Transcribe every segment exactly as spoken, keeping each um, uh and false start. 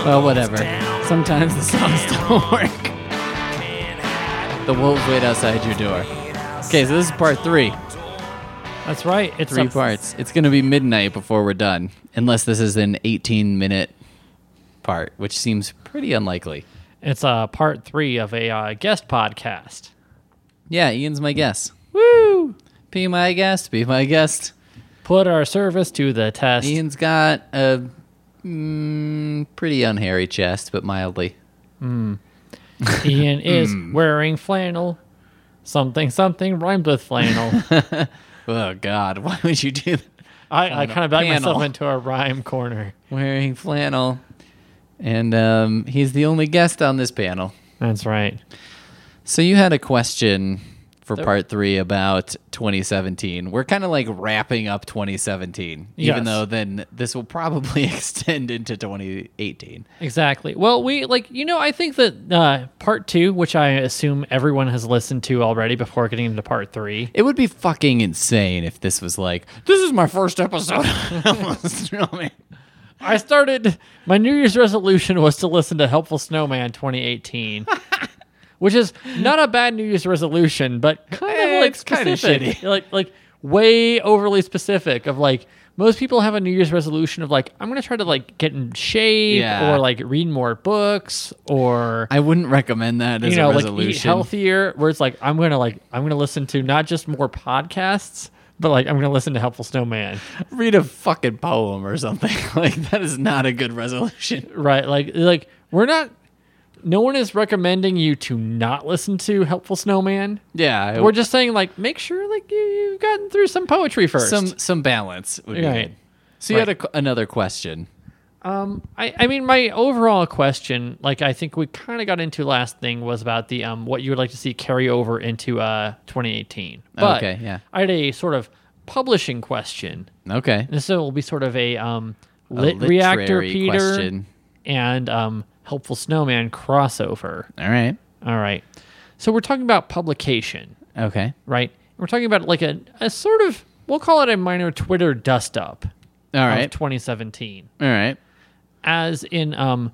Well, whatever. Sometimes the songs don't work. The wolves wait outside your door. Okay, so this is part three. That's right. It's Three a, parts. It's going to be midnight before we're done, unless this is an eighteen-minute part, which seems pretty unlikely. It's a part three of a uh, guest podcast. Yeah, Ian's my guest. Woo! Be my guest. Be my guest. Put our service to the test. Ian's got a mm, pretty unhairy chest, but mildly. Mm. Ian is wearing flannel. Something, something rhymes with flannel. Oh, God. Why would you do that? I, I kind of backed panel. myself into a rhyme corner. Wearing flannel. And um, he's the only guest on this panel. That's right. So you had a question for There- part three about twenty seventeen. We're kind of like wrapping up twenty seventeen, even Yes. though then this will probably extend into twenty eighteen. Exactly. Well, we like you know I think that uh, part two, which I assume everyone has listened to already before getting into part three. It would be fucking insane if this was like, this is my first episode. Snowman. I started my New Year's resolution was to listen to Helpful Snowman twenty eighteen. Which is not a bad New Year's resolution, but kind of Eh, like it's kinda specific. shitty. Like like way overly specific of like most people have a New Year's resolution of like I'm gonna try to like get in shape Yeah. or like read more books or I wouldn't recommend that as you know a like resolution. eat healthier. Where it's like I'm gonna like I'm gonna listen to not just more podcasts, but like I'm gonna listen to Helpful Snowman. Read a fucking poem or something. Like, that is not a good resolution. Right? Like like we're not. No one is recommending you to not listen to Helpful Snowman. Yeah. We're just saying, like, make sure, like, you, you've gotten through some poetry first. some some balance would be Right. good. So you Right. had a, another question. Um, I, I mean, my overall question, like, I think we kind of got into last thing was about the um, what you would like to see carry over into uh twenty eighteen. But Okay, yeah. I had a sort of publishing question. Okay. This will be sort of a um A lit reactor literary Peter question. and um Helpful Snowman crossover. All right. All right. So we're talking about publication. Okay. Right? We're talking about like a, a sort of, we'll call it a minor Twitter dust up All of right. twenty seventeen. All right. As in um,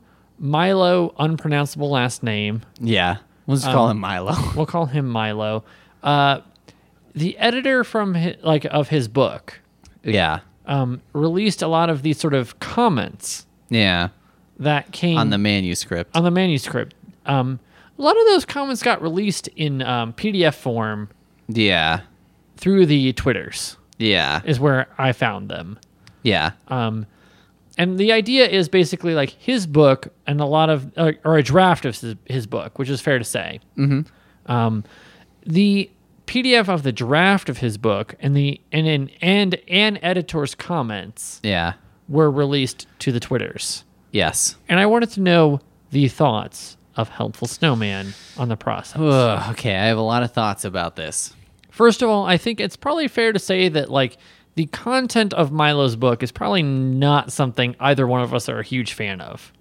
Milo, unpronounceable last name. Yeah. We'll just Um, call him Milo. We'll call him Milo. Uh, the editor from his, like of his book Yeah. um, released a lot of these sort of comments Yeah. that came On the manuscript. on the manuscript. Um, a lot of those comments got released in um, P D F form Yeah. through the Twitters. Yeah. Is where I found them. Yeah. Um, and the idea is basically like his book and a lot of, uh, or a draft of his, his book, which is fair to say. Mm-hmm. Um, the P D F of the draft of his book and the and and and, and editor's comments Yeah. were released to the Twitters. Yes. And I wanted to know the thoughts of Helpful Snowman on the process. Ugh, okay. I have a lot of thoughts about this. First of all, I think it's probably fair to say that like the content of Milo's book is probably not something either one of us are a huge fan of.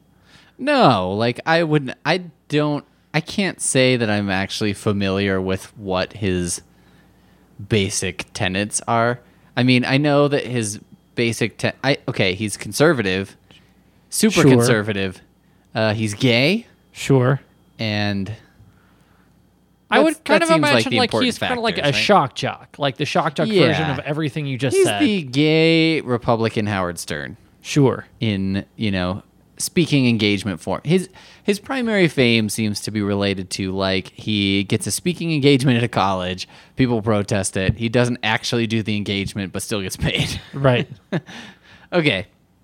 No, like I wouldn't, I don't, I can't say that I'm actually familiar with what his basic tenets are. I mean, I know that his basic, te- I okay, he's conservative, super Sure. conservative. Uh, he's gay, Sure. and I that's- would kind that of seems like imagine the like, important he's kind of like a factors, right? shock jock, like the shock jock Yeah. version of everything you just he's said. the gay Republican Howard Stern Sure. in, you know, speaking engagement form. His his primary fame seems to be related to like he gets a speaking engagement at a college, people protest it. He doesn't actually do the engagement but still gets paid. Right. Okay.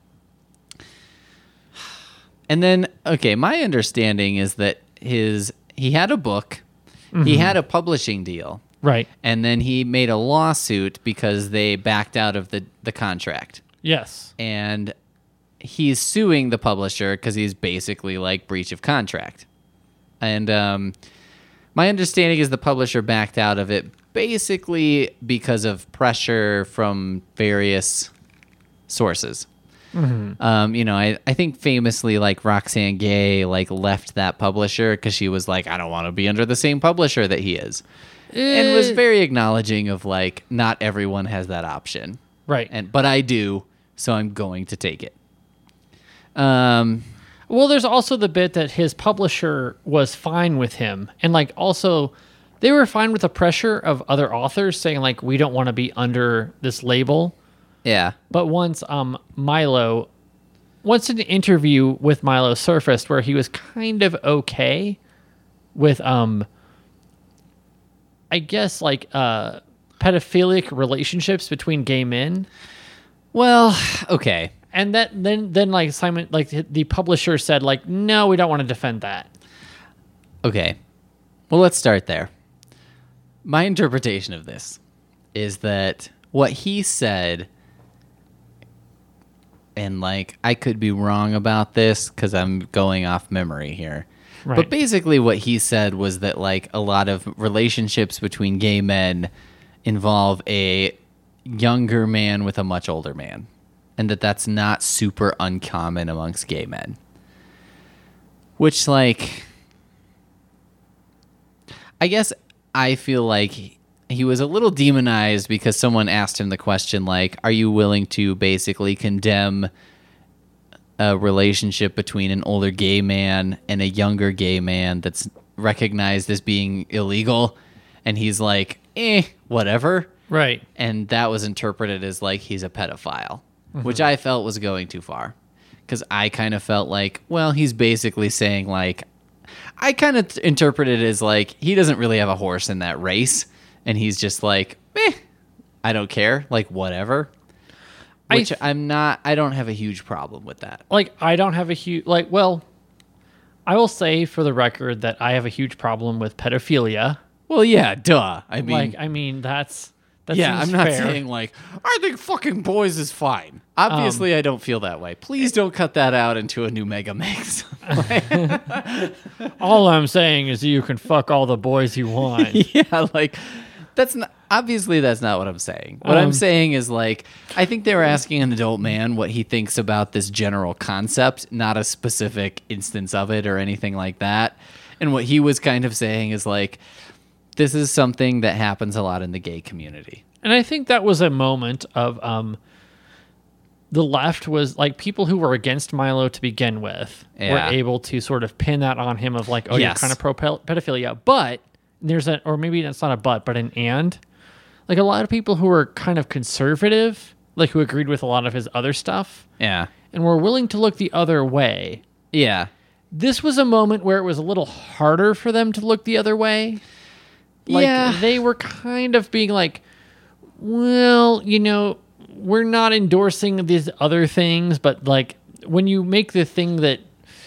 And then okay, my understanding is that his he had a book, he had a publishing deal, Right. and then he made a lawsuit because they backed out of the the contract. Yes. And he's suing the publisher because he's basically like breach of contract. And um, my understanding is the publisher backed out of it basically because of pressure from various sources. Mm-hmm. Um, you know, I, I think famously like Roxane Gay like left that publisher because she was like, I don't want to be under the same publisher that he is. And was Eh, very acknowledging of like not everyone has that option. right. And but I do, so I'm going to take it. Um, Well, there's also the bit that his publisher was fine with him. And, like, also, they were fine with the pressure of other authors saying, like, we don't want to be under this label. Yeah. But once um, Milo, once an interview with Milo surfaced where he was kind of okay with, um, I guess, like, uh, pedophilic relationships between gay men. Well, okay. And that then, then like Simon, like the publisher said, like, no, we don't want to defend that. Okay. Well, let's start there. My interpretation of this is that what he said, and like, I could be wrong about this because I'm going off memory here. Right. But basically what he said was that like a lot of relationships between gay men involve a younger man with a much older man. And that that's not super uncommon amongst gay men. Which, like, I guess I feel like he was a little demonized because someone asked him the question, like, are you willing to basically condemn a relationship between an older gay man and a younger gay man that's recognized as being illegal? And he's like, eh, whatever. Right. And that was interpreted as, like, he's a pedophile. Which I felt was going too far. Because I kind of felt like, well, he's basically saying, like, I kind of interpret it as, like, he doesn't really have a horse in that race. And he's just like, eh, I don't care. Like, whatever. Which I th- I'm not, I don't have a huge problem with that. Like, I don't have a huge, like, well, I will say for the record that I have a huge problem with pedophilia. Well, yeah, duh. I mean, like, I mean, that's, that yeah, seems I'm not fair. saying, like, I think fucking boys is fine. Obviously, um, I don't feel that way. Please don't cut that out into a new Mega Mix. All I'm saying is you can fuck all the boys you want. Yeah, like, that's not, obviously that's not what I'm saying. What um, I'm saying is, like, I think they were asking an adult man what he thinks about this general concept, not a specific instance of it or anything like that. And what he was kind of saying is, like, this is something that happens a lot in the gay community. And I think that was a moment of um, the left was like people who were against Milo to begin with yeah. were able to sort of pin that on him of like, oh, yes. you're kind of pro pedophilia. But there's a, or maybe that's not a but, but an and. Like a lot of people who were kind of conservative, like who agreed with a lot of his other stuff. Yeah. And were willing to look the other way. Yeah. This was a moment where it was a little harder for them to look the other way. Like, yeah. they were kind of being like, well, you know, we're not endorsing these other things, but like when you make the thing that,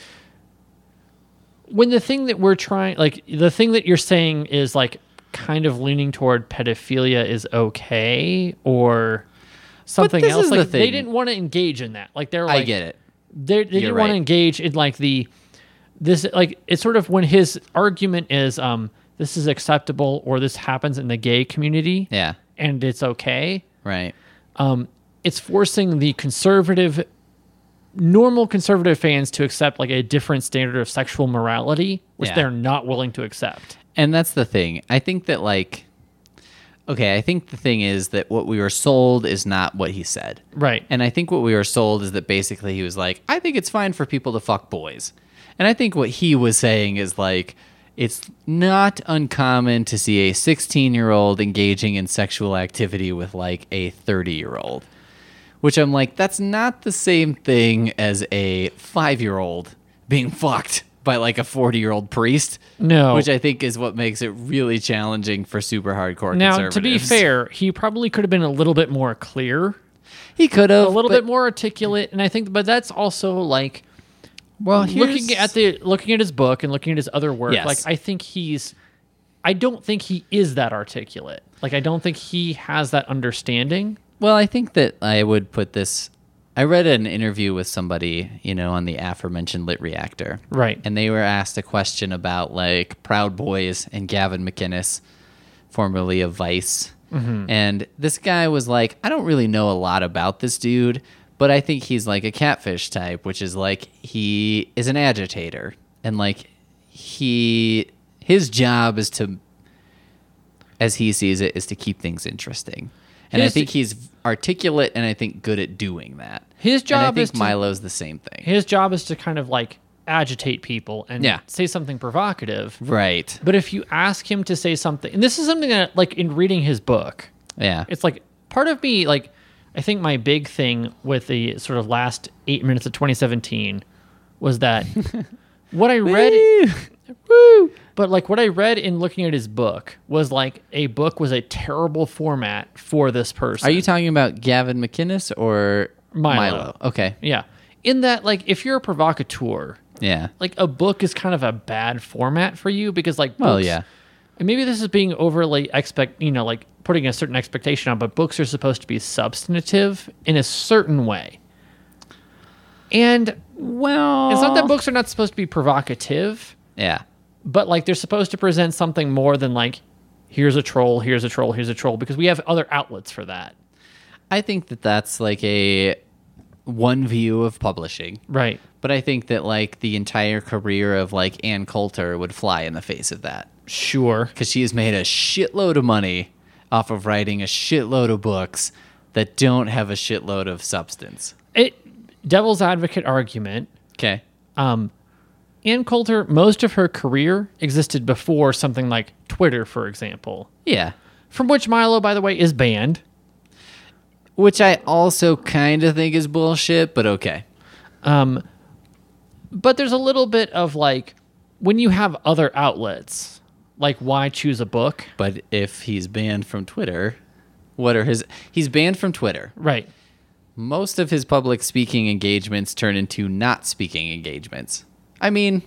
when the thing that we're trying, like the thing that you're saying is like kind of leaning toward pedophilia is okay or something this else. is Like the thing. they didn't want to engage in that. Like they're like, I get it. They, they didn't right. want to engage in like the, this, like it's sort of when his argument is, um, this is acceptable or this happens in the gay community Yeah. and it's okay. Right. Um, it's forcing the conservative, normal conservative fans to accept like a different standard of sexual morality, which Yeah. they're not willing to accept. And that's the thing. I think that like, okay, I think the thing is that what we were sold is not what he said. Right. And I think what we were sold is that basically he was like, I think it's fine for people to fuck boys. And I think what he was saying is like, it's not uncommon to see a sixteen-year-old engaging in sexual activity with like a thirty-year-old, which I'm like, that's not the same thing as a five-year-old being fucked by like a forty-year-old priest. No. Which I think is what makes it really challenging for super hardcore Now, conservatives. to be fair, he probably could have been a little bit more clear, he could have a little but, bit more articulate, and I think, but that's also like, well, looking at the looking at his book and looking at his other work, Yes. like I think he's, I don't think he is that articulate. Like I don't think he has that understanding. Well, I think that I would put this. I read an interview with somebody, you know, on the aforementioned Lit Reactor, Right. and they were asked a question about like Proud Boys and Gavin McInnes, formerly of Vice, Mm-hmm. and this guy was like, I don't really know a lot about this dude. But I think he's like a catfish type, which is like he is an agitator. And like he, his job is to, as he sees it, is to keep things interesting. And His- I think he's articulate and I think good at doing that. His And I job think is to- Milo's the same thing. His job is to kind of like agitate people and Yeah. say something provocative. Right. But if you ask him to say something, and this is something that, like, in reading his book, Yeah. it's like part of me, like, I think my big thing with the sort of last eight minutes of twenty seventeen was that what I read, woo, but like what I read in looking at his book was like a book was a terrible format for this person. Are you talking about Gavin McInnes or Milo? Okay. Yeah. In that, like, if you're a provocateur, Yeah. like a book is kind of a bad format for you because, like, books, Well, yeah. and maybe this is being overly expect, you know, like putting a certain expectation on, but books are supposed to be substantive in a certain way. And Well, it's not that books are not supposed to be provocative, Yeah. but like they're supposed to present something more than like, here's a troll, here's a troll, here's a troll, because we have other outlets for that. I think that that's like a one view of publishing. Right. But I think that like the entire career of like Ann Coulter would fly in the face of that. Sure. Because she has made a shitload of money off of writing a shitload of books that don't have a shitload of substance. It devil's advocate argument. Okay. Um, Ann Coulter, most of her career existed before something like Twitter, for example, Yeah. from which Milo, by the way, is banned. Which I also kind of think is bullshit, but okay. Um, but there's a little bit of like, when you have other outlets, like why choose a book? But if he's banned from Twitter, what are his... He's banned from Twitter. Right. Most of his public speaking engagements turn into not speaking engagements. I mean,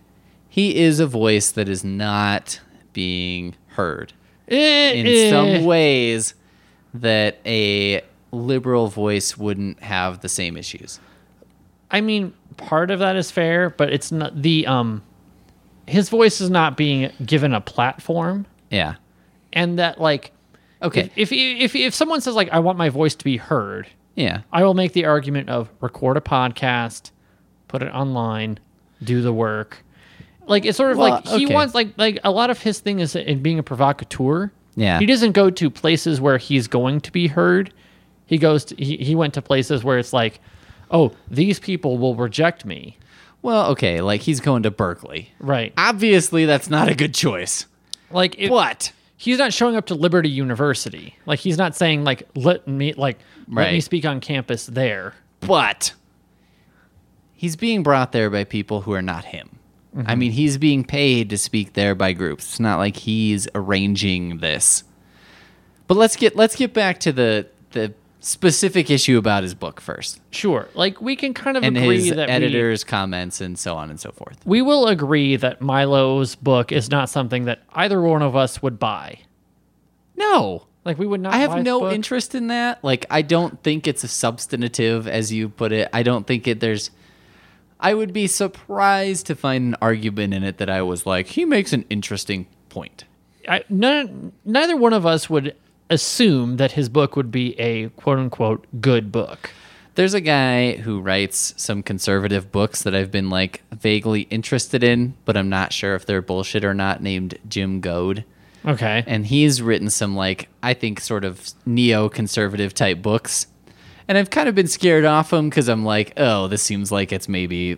he is a voice that is not being heard. Eh, In eh. some ways that a liberal voice wouldn't have the same issues. I mean, part of that is fair, but it's not the um, his voice is not being given a platform, Yeah. and that like, Okay. if if if, if someone says like, I want my voice to be heard, Yeah. I will make the argument of record a podcast, put it online, do the work. Like it's sort of Well, like he okay. wants like like a lot of his thing is in being a provocateur. Yeah. He doesn't go to places where he's going to be heard. He goes to, he, he went to places where it's like, oh, these people will reject me. Well, okay, like he's going to Berkeley. Right. Obviously, that's not a good choice. Like it, But he's not showing up to Liberty University. Like he's not saying like let me like let me Right. speak on campus there. but he's being brought there by people who are not him. I mean, he's being paid to speak there by groups. It's not like he's arranging this. But let's get let's get back to the the specific issue about his book first, Sure. Like we can kind of and agree his that we, editor's comments and so on and so forth. we will agree that Milo's book is not something that either one of us would buy. No, Like we would not I buy have his no book. interest in that. Like, I don't think it's a substantive, as you put it. I don't think it. There's. I would be surprised to find an argument in it that I was like, he makes an interesting point. I, none, neither one of us would assume that his book would be a quote unquote good book. There's a guy who writes some conservative books that I've been like vaguely interested in, but I'm not sure if they're bullshit or not, named Jim Goad. Okay. And he's written some like, I think sort of neo-conservative type books. And I've kind of been scared off him because I'm like, oh, this seems like it's maybe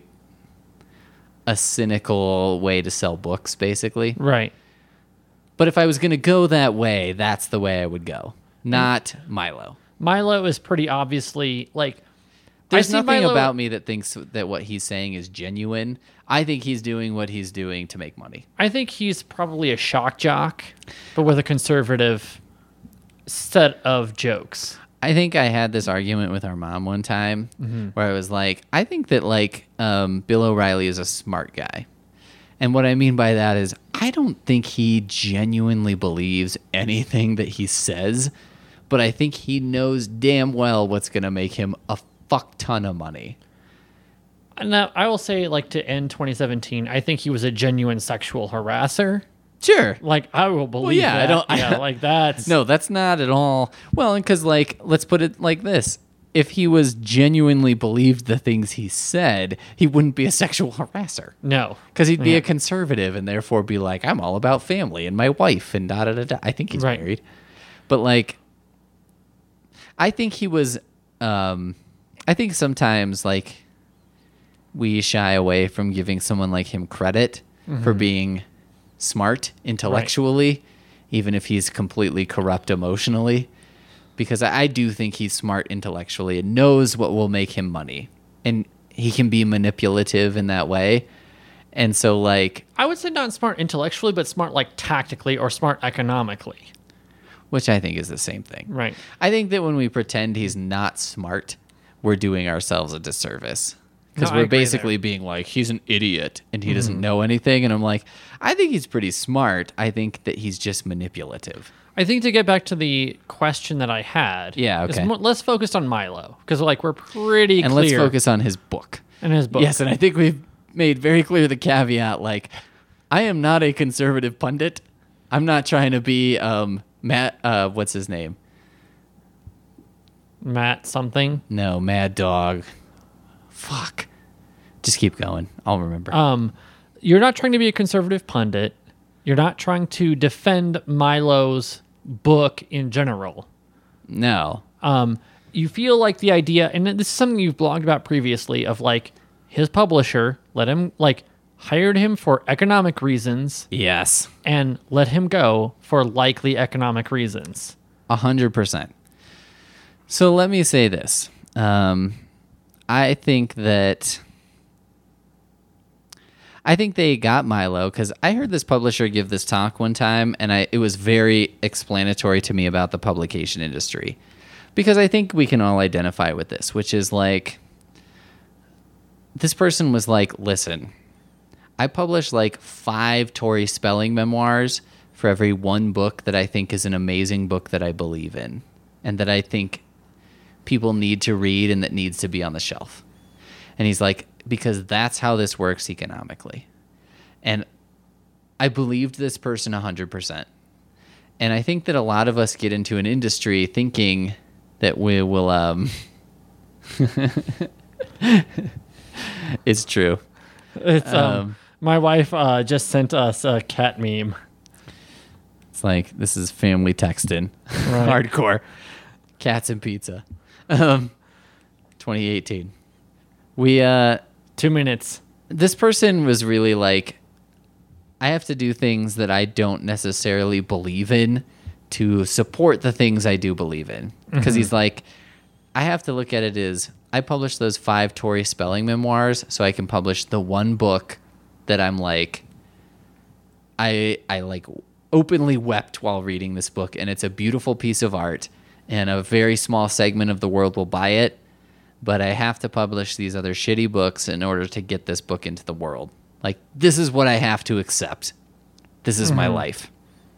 a cynical way to sell books, basically. Right. But if I was going to go that way, that's the way I would go. Not Milo. Milo is pretty obviously like There's I see nothing Milo- about me that thinks that what he's saying is genuine. I think he's doing what he's doing to make money. I think he's probably a shock jock, but with a conservative set of jokes. I think I had this argument with our mom one time Mm-hmm. where I was like, I think that like um, Bill O'Reilly is a smart guy. And what I mean by that is I don't think he genuinely believes anything that he says, but I think he knows damn well what's going to make him a fuck ton of money. Now, I will say, like, to end twenty seventeen, I think he was a genuine sexual harasser. Sure. Like, I will believe yeah, I that. don't- Yeah, like, that's... No, that's not at all. Well, because, like, let's put it like this. If he was genuinely believed the things he said, he wouldn't be a sexual harasser. No. Because he'd be Yeah. a conservative and therefore be like, I'm all about family and my wife and da da da da. I think he's Right. married. But, like, I think he was, um, I think sometimes, like, we shy away from giving someone like him credit mm-hmm. for being smart intellectually, right. even if he's completely corrupt emotionally. Because I, I do think he's smart intellectually and knows what will make him money. And he can be manipulative in that way. And so, like... I would say not smart intellectually, but smart, like, tactically or smart economically. Which I think is the same thing. Right. I think that when we pretend he's not smart, we're doing ourselves a disservice. Because no, we're basically there. being like, he's an idiot and he mm-hmm. doesn't know anything. And I'm like, I think he's pretty smart. I think that he's just manipulative. I think to get back to the question that I had, yeah, okay. more, let's focus on Milo, because like we're pretty and clear. And let's focus on his book. And his book. Yes, and I think we've made very clear the caveat, like, I am not a conservative pundit. I'm not trying to be um, Matt, uh, what's his name? Matt something? No, Mad Dog. Fuck. Just keep going. I'll remember. Um, you're not trying to be a conservative pundit. You're not trying to defend Milo's book in general. No. Um, you feel like the idea, and this is something you've blogged about previously, of like his publisher let him, like, hired him for economic reasons. Yes. And let him go for likely economic reasons. A hundred percent. So let me say this. Um, I think that... I think they got Milo because I heard this publisher give this talk one time, and I, it was very explanatory to me about the publication industry. Because I think we can all identify with this, which is like, this person was like, listen, I publish like five Tori Spelling memoirs for every one book that I think is an amazing book that I believe in, and that I think people need to read and that needs to be on the shelf. And he's like, because that's how this works economically. And I believed this person one hundred percent. And I think that a lot of us get into an industry thinking that we will... Um, it's true. It's um, um, my wife uh, just sent us a cat meme. It's like, this is family texting. Right. Hardcore. Cats and pizza. Um, twenty eighteen. We... uh. Two minutes. This person was really like, I have to do things that I don't necessarily believe in to support the things I do believe in. Because mm-hmm. he's like, I have to look at it as, I published those five Tori Spelling memoirs so I can publish the one book that I'm like, I I like openly wept while reading this book. And it's a beautiful piece of art. And a very small segment of the world will buy it. But I have to publish these other shitty books in order to get this book into the world. Like, this is what I have to accept. This is mm-hmm. my life.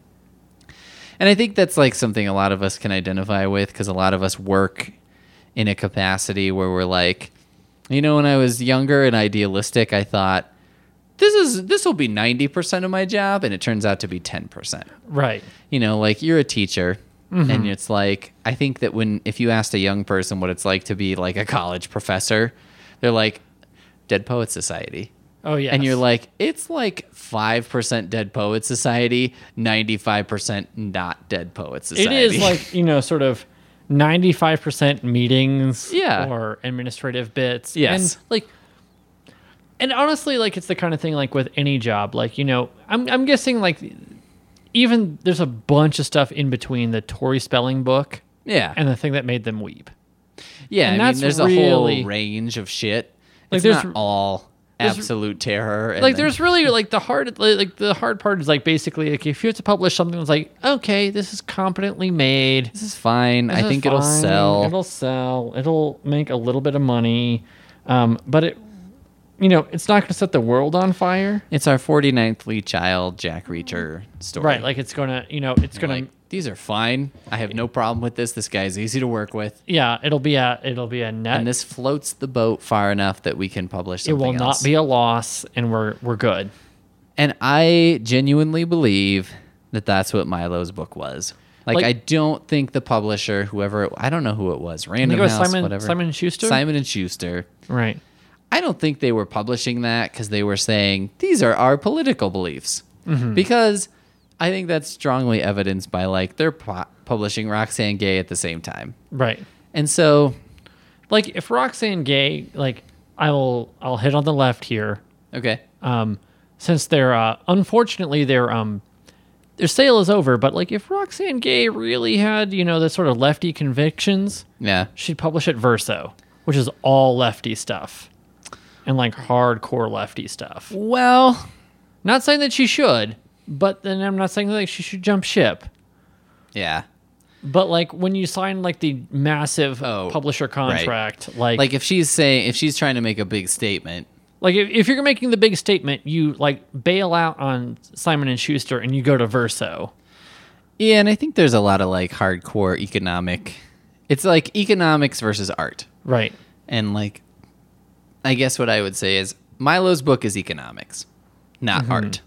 And I think that's like something a lot of us can identify with, because a lot of us work in a capacity where we're like, you know, when I was younger and idealistic, I thought, this is this will be ninety percent of my job, and it turns out to be ten percent. Right. You know, like, you're a teacher. Mm-hmm. And it's like, I think that when, if you asked a young person what it's like to be like a college professor, they're like, Dead Poets Society. Oh, yeah. And you're like, it's like five percent Dead Poets Society, ninety-five percent not Dead Poets Society. It is like, you know, sort of ninety-five percent meetings yeah. or administrative bits. Yes. And like, and honestly, like, it's the kind of thing like with any job, like, you know, I'm I'm guessing like, even there's a bunch of stuff in between the Tori Spelling book yeah. and the thing that made them weep. Yeah, and I that's mean, there's really, a whole range of shit. Like, it's there's, not all absolute terror. And like, then, there's really, like, the hard like the hard part is, like, basically, like, if you have to publish something that's like, okay, this is competently made. This is fine. This I is think fine. it'll sell. It'll sell. It'll make a little bit of money. Um, but it... You know, it's not going to set the world on fire. It's our forty-ninth Lee Child Jack Reacher story. Right, like it's going to, you know, it's going like, to... These are fine. I have no problem with this. This guy's easy to work with. Yeah, it'll be a it'll be a net. And this floats the boat far enough that we can publish something else. It will else. not be a loss, and we're we're good. And I genuinely believe that that's what Milo's book was. Like, like I don't think the publisher, whoever, it, I don't know who it was, Random I think it was House, Simon, whatever. Simon and Schuster? Simon and Schuster. Right. I don't think they were publishing that because they were saying, these are our political beliefs. Mm-hmm. Because I think that's strongly evidenced by, like, they're pu- publishing Roxane Gay at the same time. Right. And so... Like, if Roxane Gay, like, I'll I'll hit on the left here. Okay. Um, since they're uh, unfortunately their um their sale is over, but like if Roxane Gay really had, you know, the sort of lefty convictions, Yeah. she'd publish at Verso, which is all lefty stuff and like hardcore lefty stuff. Well, Not saying that she should, but then I'm not saying that she should jump ship. yeah. But like when you sign like the massive Oh, publisher contract, like Like if she's saying if she's trying to make a big statement, like if, if you're making the big statement, you like bail out on Simon and Schuster and you go to Verso. yeah, and I think there's a lot of like hardcore economic. It's like economics versus art, Right. and like, I guess what I would say is Milo's book is economics, not Mm-hmm. art.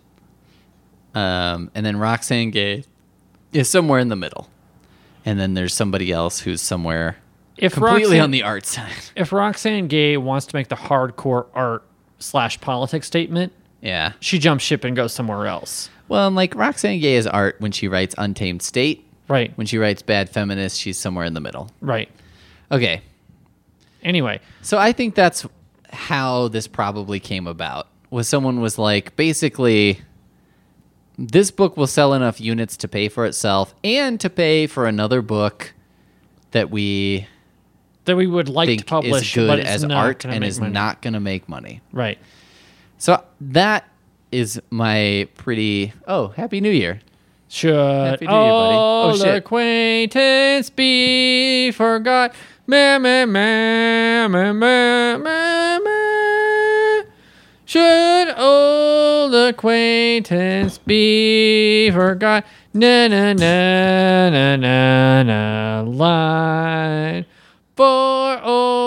Um, and then Roxane Gay is somewhere in the middle, and then there's somebody else who's somewhere If completely Roxane, on the art side. if Roxane Gay wants to make the hardcore art slash politics statement, Yeah. she jumps ship and goes somewhere else. Well, and like Roxane Gay is art when she writes Untamed State. Right. When she writes Bad Feminist, she's somewhere in the middle. Right. Okay. Anyway, So I think that's how this probably came about. Was someone was like, basically, this book will sell enough units to pay for itself and to pay for another book that we that we would like to think publish, is good but it's as not art gonna and make is money. not going to make money. Right. So that is my pretty. Oh, Happy New Year! Should Happy New Year, buddy. all Oh, shit. acquaintance be forgot? Meh, meh, meh, meh, meh, meh, meh. Should old acquaintance be forgot? Na na na na na na line for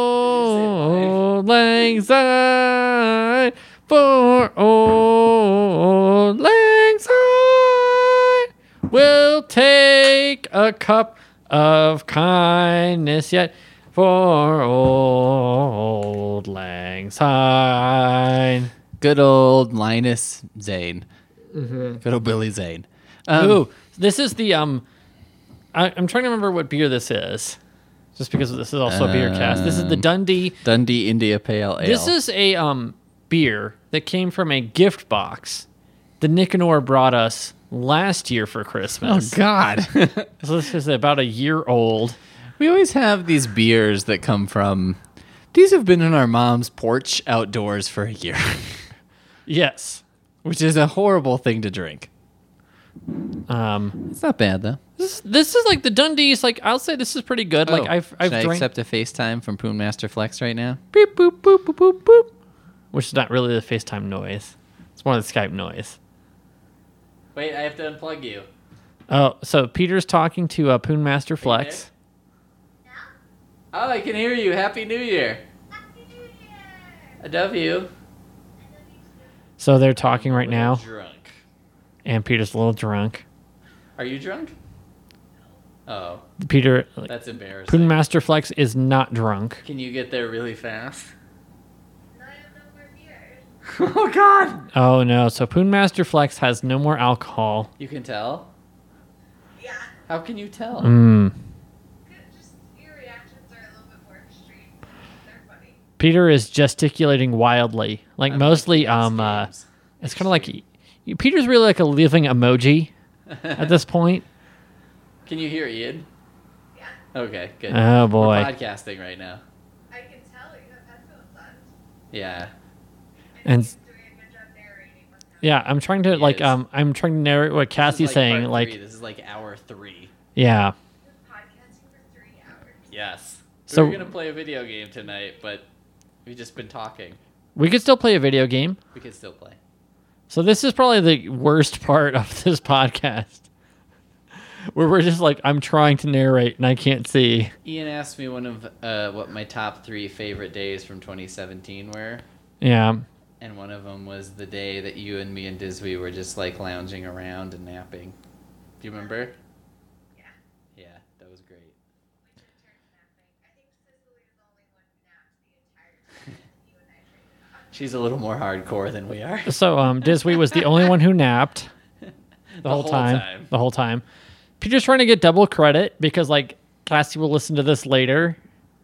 old lang syne, for old lang syne. We'll take a cup of kindness yet for old lang syne. Good old Linus Zane. Good old Billy Zane. Um, Ooh, this is the um. I, I'm trying to remember what beer this is, just because this is also a beer cast. This is the Dundee. Dundee India Pale Ale. This is a um beer that came from a gift box that Nick and Nora brought us last year for Oh Christmas. God. So this is about a year old. We always have these beers that come from. These have been in our mom's porch outdoors for a year, Yes. which is a horrible thing to drink. Um. It's not bad though. This this is like the Dundee's. Like I'll say this is pretty good. Like Oh, I've I've should I drank. accept a FaceTime from Poon Master Flex right now? Beep boop boop boop boop boop. Which is not really the FaceTime noise. It's more the Skype noise. Wait, I have to unplug you. Oh, so Peter's talking to uh, Poon Master Flex. Oh, I can hear you. Happy New Year. I love you. So they're talking right now, Drunk. and Peter's a little drunk. Are you drunk? Oh, Peter, like, that's embarrassing. Poon Master Flex is not drunk. Can you get there really fast? Oh God! Oh no! So Poon Master Flex has no more alcohol. You can tell. Yeah. How can you tell? Mm. Just your reactions are a little bit more extreme. They're funny. Peter is gesticulating wildly, like I'm mostly. looking at Um, uh, games. it's kind of like y- Peter's really like a living emoji at this point. Can you hear Ian? Yeah. Okay, good. Oh, boy. We're podcasting right now. I can tell you have headphones on. Yeah. And- he's doing a good job narrating what's happening. Yeah, I'm trying to He like is. um, I'm trying to narrate what This is Cassie's like saying. part Like, three. This is like hour three. yeah. We're podcasting for three hours. Yes. So- we were gonna play a video game tonight, but we've just been talking. We could still play a video game. We could still play. So this is probably the worst part of this podcast. Where we're just like, I'm trying to narrate and I can't see. Ian asked me one of uh, what my top three favorite days from twenty seventeen were, Yeah. and one of them was the day that you and me and Disney were just like lounging around and napping. Do you remember? Yeah. Yeah, that was great. We took turns napping. I think Cicely is the only one who napped the entire time that you and I traded off. She's a little more hardcore than we are. So um, Disney was the only one who napped the, whole, whole time, time. The whole time. Peter's trying to get double credit because like Cassie will listen to this later.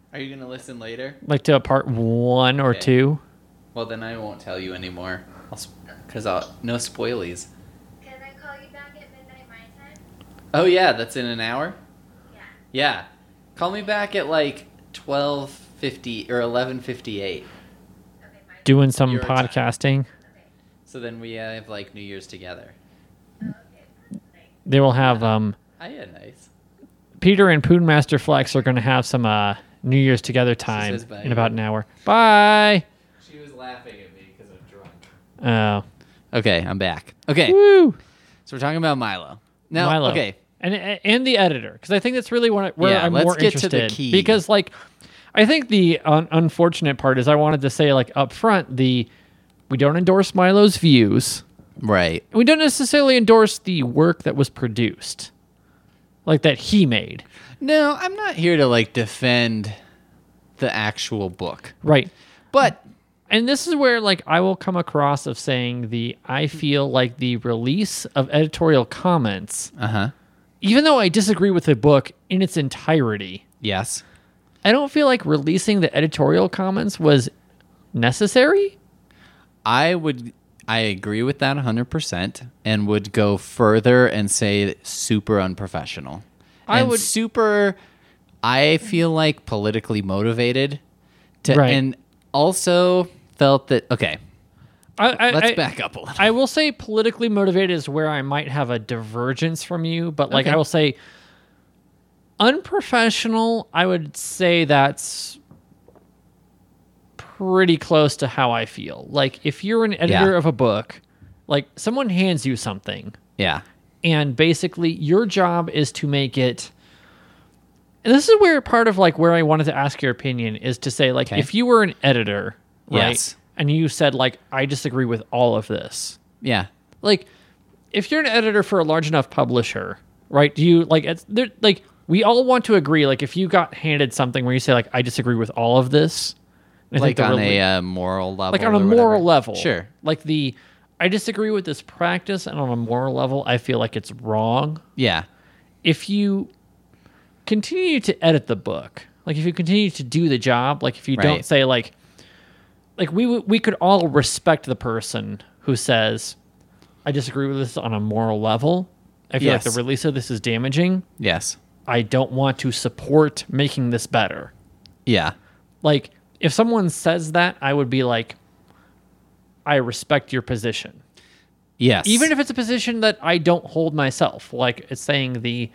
Are you going to listen later? Like to a part one or Okay. two. Well, then I won't tell you anymore. Because I'll, no spoilies. Can I call you back at midnight my time? Oh, yeah, that's in an hour? Yeah. Yeah. Call me back at like twelve fifty or eleven fifty-eight. Okay, my Doing some Your time. podcasting. Okay. So then we have like New Year's together. Oh, okay. Nice. They will have um Ah, yeah, nice. Peter and Poonmaster Flex are going to have some uh, New Year's together time says bye. in about an hour. Bye. She was laughing at me because I'm drunk. Oh. Okay, I'm back. Okay, Woo. so we're talking about Milo. Now, Milo. okay, And and the editor, because I think that's really what, where Yeah, I'm let's more get to interested. the key. Because like, I think the un- unfortunate part is I wanted to say like up front the we don't endorse Milo's views. right. We don't necessarily endorse the work that was produced, like that he made. No, I'm not here to like defend the actual book, Right. but And this is where like I will come across of saying the I feel like the release of editorial comments, uh huh. even though I disagree with the book in its entirety, Yes. I don't feel like releasing the editorial comments was necessary. I would I agree with that one hundred percent and would go further and say super unprofessional. I and would- super I feel like politically motivated to Right. and also felt that okay, I, I, let's I, back up a little. I will say politically motivated is where I might have a divergence from you, but like Okay. I will say unprofessional, I would say that's pretty close to how I feel. Like if you're an editor Yeah. of a book, like someone hands you something Yeah. and basically your job is to make it, and this is where part of like where I wanted to ask your opinion is to say like Okay. if you were an editor, right? Yes. And you said like I disagree with all of this. Yeah. Like if you're an editor for a large enough publisher, right? Do you like it's there like we all want to agree like if you got handed something where you say like I disagree with all of this, and I Like think the on rela- a uh, moral level. like on a or moral whatever. level. Sure. Like the I disagree with this practice and on a moral level I feel like it's wrong. Yeah. If you continue to edit the book, like if you continue to do the job, like if you don't Right. say like like we w- we could all respect the person who says I disagree with this on a moral level. I feel like Yes. the release of this is damaging. Yes. I don't want to support making this better. Yeah. Like if someone says that, I would be like I respect your position. Yes. Even if it's a position that I don't hold myself, like it's saying the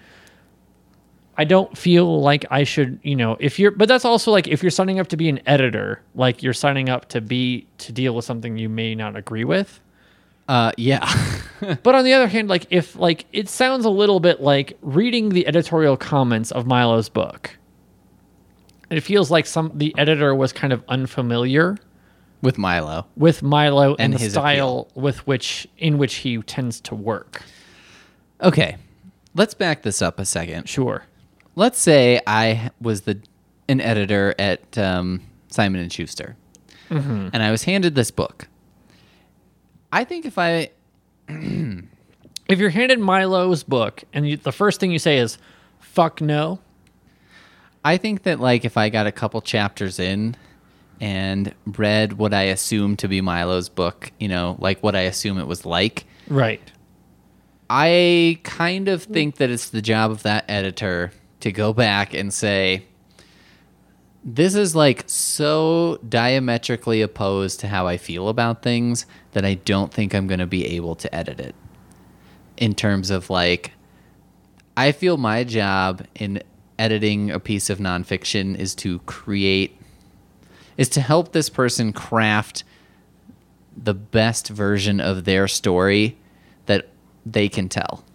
I don't feel like I should, you know, if you're but that's also like if you're signing up to be an editor, like you're signing up to be to deal with something you may not agree with. uh yeah. But on the other hand, like if like it sounds a little bit like reading the editorial comments of Milo's book. It feels like some the editor was kind of unfamiliar With Milo. with Milo and, And the his style with which in which he tends to work. Okay. Let's back this up a second. Sure. Let's say I was the an editor at um, Simon and Schuster, Mm-hmm. and I was handed this book. I think if I If you're handed Milo's book and you, the first thing you say is "fuck no," I think that like if I got a couple chapters in and read what I assume to be Milo's book, you know, like what I assume it was like, right? I kind of think that it's the job of that editor to go back and say, this is like so diametrically opposed to how I feel about things that I don't think I'm going to be able to edit it. In terms of like, I feel my job in editing a piece of nonfiction is to create, is to help this person craft the best version of their story that they can tell.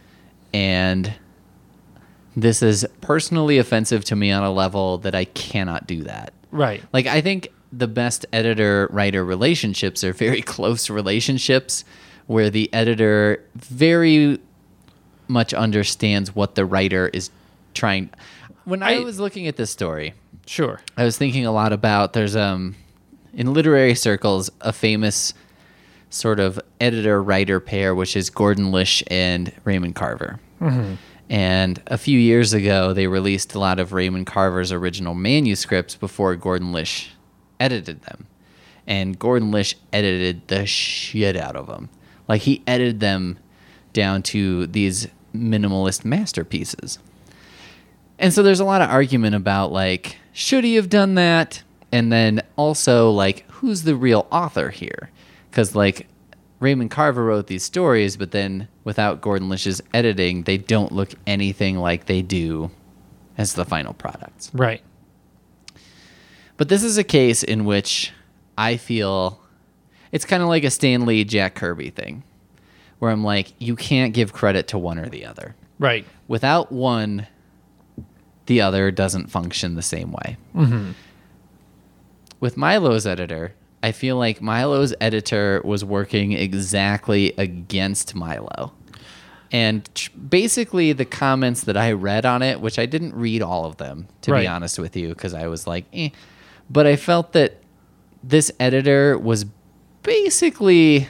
And this is personally offensive to me on a level that I cannot do that. Right. Like, I think the best editor-writer relationships are very close relationships where the editor very much understands what the writer is trying. When I, I- was looking at this story, Sure. I was thinking a lot about, there's, um, in literary circles, a famous sort of editor-writer pair, which is Gordon Lish and Raymond Carver. And a few years ago, they released a lot of Raymond Carver's original manuscripts before Gordon Lish edited them. And Gordon Lish edited the shit out of them. Like, he edited them down to these minimalist masterpieces. And so there's a lot of argument about, like, should he have done that? And then also, like, who's the real author here? Because, like, Raymond Carver wrote these stories, but then without Gordon Lish's editing, they don't look anything like they do as the final products. Right. But this is a case in which I feel it's kind of like a Stan Lee, Jack Kirby thing, where I'm like, you can't give credit to one or the other. Right. Without one, the other doesn't function the same way. Mm-hmm. With Milo's editor, I feel like Milo's editor was working exactly against Milo. And tr- basically the comments that I read on it, which I didn't read all of them, to Right. be honest with you, because I was like, eh. But I felt that this editor was basically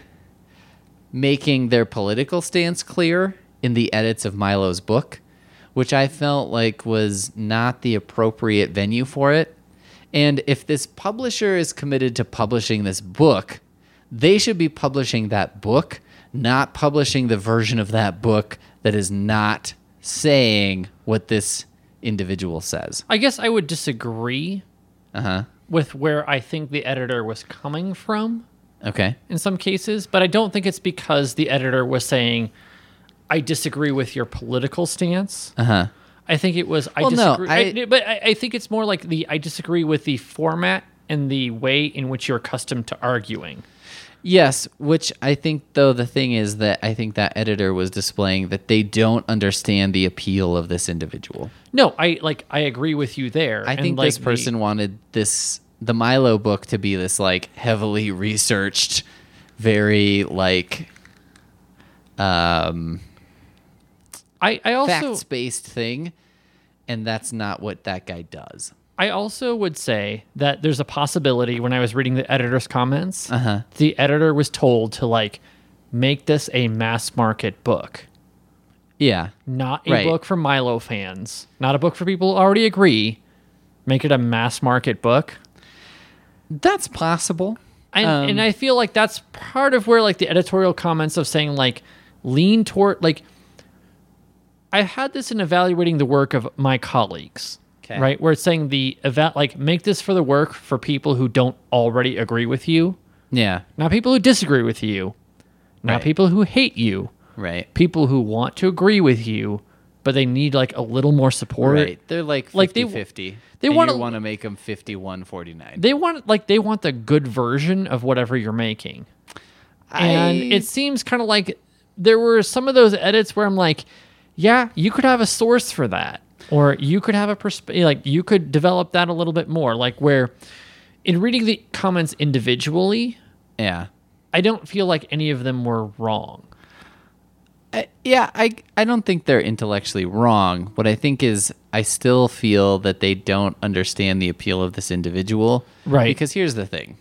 making their political stance clear in the edits of Milo's book, which I felt like was not the appropriate venue for it. And if this publisher is committed to publishing this book, they should be publishing that book, not publishing the version of that book that is not saying what this individual says. I guess I would disagree Uh-huh. with where I think the editor was coming from Okay. in some cases, but I don't think it's because the editor was saying, I disagree with your political stance. Uh-huh. I think it was, I Well, no, disagree. I- I, but I, I think it's more like the, I disagree with the format and the way in which you're accustomed to arguing. Yes, which I think, though, the thing is that I think that editor was displaying that they don't understand the appeal of this individual. No, I like, I agree with you there. I And, think like, this person wanted this, the Milo book to be this, like, heavily researched, very, like, um, I, I also, facts-based thing, and that's not what that guy does. I also would say that there's a possibility when I was reading the editor's comments, Uh-huh. the editor was told to like make this a mass market book, Yeah. not a Right. book for Milo fans, not a book for people who already agree. Make it a mass market book. That's possible. And, Um, and I feel like that's part of where like the editorial comments of saying like lean toward like I've had this in evaluating the work of my colleagues. Okay. Right, where it's saying the event, like make this for the work for people who don't already agree with you, Yeah. not people who disagree with you, not Right. people who hate you, Right. people who want to agree with you, but they need like a little more support. Right. They're like Like, they- fifty-fifty. they and wanna- you want to make them fifty-one forty-nine. They want like they want the good version of whatever you're making, and I- it seems kind of like there were some of those edits where I'm like, yeah, you could have a source for that. Or you could have a persp- like you could develop that a little bit more. Like where, in reading the comments individually, Yeah. I don't feel like any of them were wrong. I, yeah, I I don't think they're intellectually wrong. What I think is I still feel that they don't understand the appeal of this individual. Right. Because here's the thing.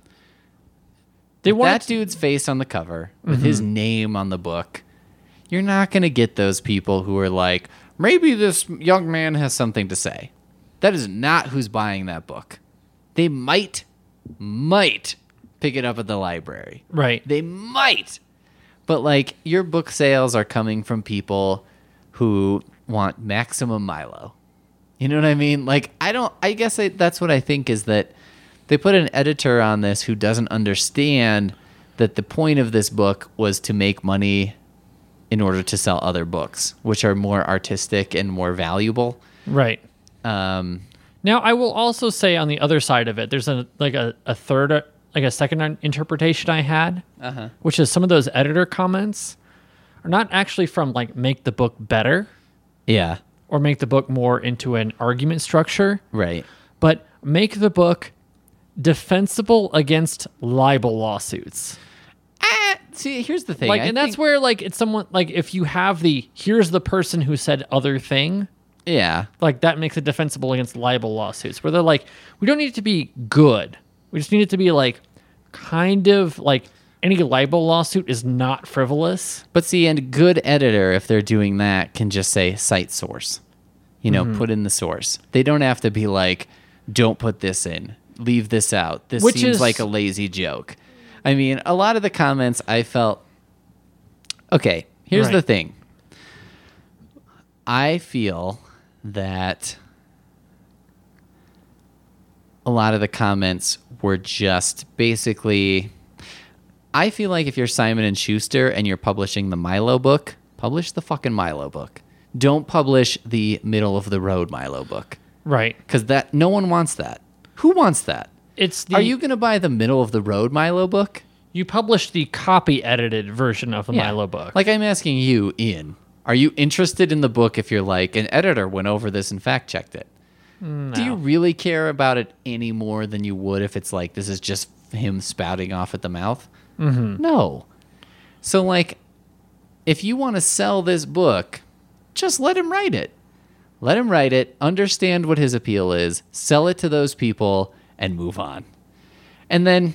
They With wanted that to- dude's face on the cover with his name on the book, you're not going to get those people who are like, maybe this young man has something to say. That is not who's buying that book. They might, might pick it up at the library. right. They might. But, like, your book sales are coming from people who want maximum Milo. You know what I mean? Like, I don't, I guess I, that's what I think is that they put an editor on this who doesn't understand that the point of this book was to make money in order to sell other books, which are more artistic and more valuable. Right. Um, Now, I will also say on the other side of it, there's a like a, a third, uh, like a second interpretation I had, uh-huh. which is some of those editor comments are not actually from like make the book better Yeah, or make the book more into an argument structure, right. but make the book defensible against libel lawsuits. Ah, see, here's the thing. Like, I and that's think- where like it's someone like if you have the here's the person who said other thing. Yeah, Like that makes it defensible against libel lawsuits where they're like, we don't need it to be good. We just need it to be like kind of like any libel lawsuit is not frivolous. But see, and a good editor, if they're doing that, can just say cite source. You know, Mm-hmm. put in the source. They don't have to be like, don't put this in. Leave this out. This Which seems is- like a lazy joke. I mean, a lot of the comments I felt... Okay, here's Right. the thing. I feel that a lot of the comments were just basically... I feel like if you're Simon and Schuster and you're publishing the Milo book, publish the fucking Milo book. Don't publish the middle of the road Milo book, Right. because that no one wants that. Who wants that? It's the Are you going to buy the middle of the road Milo book? you published the copy edited version of the Yeah. Milo book. Like I'm asking you, Ian, are you interested in the book if you're like an editor went over this and fact checked it? Do you really care about it any more than you would if it's like this is just him spouting off at the mouth? Mm-hmm. No. So like, if you want to sell this book, just let him write it. Let him write it, understand what his appeal is, sell it to those people, and move on. And then,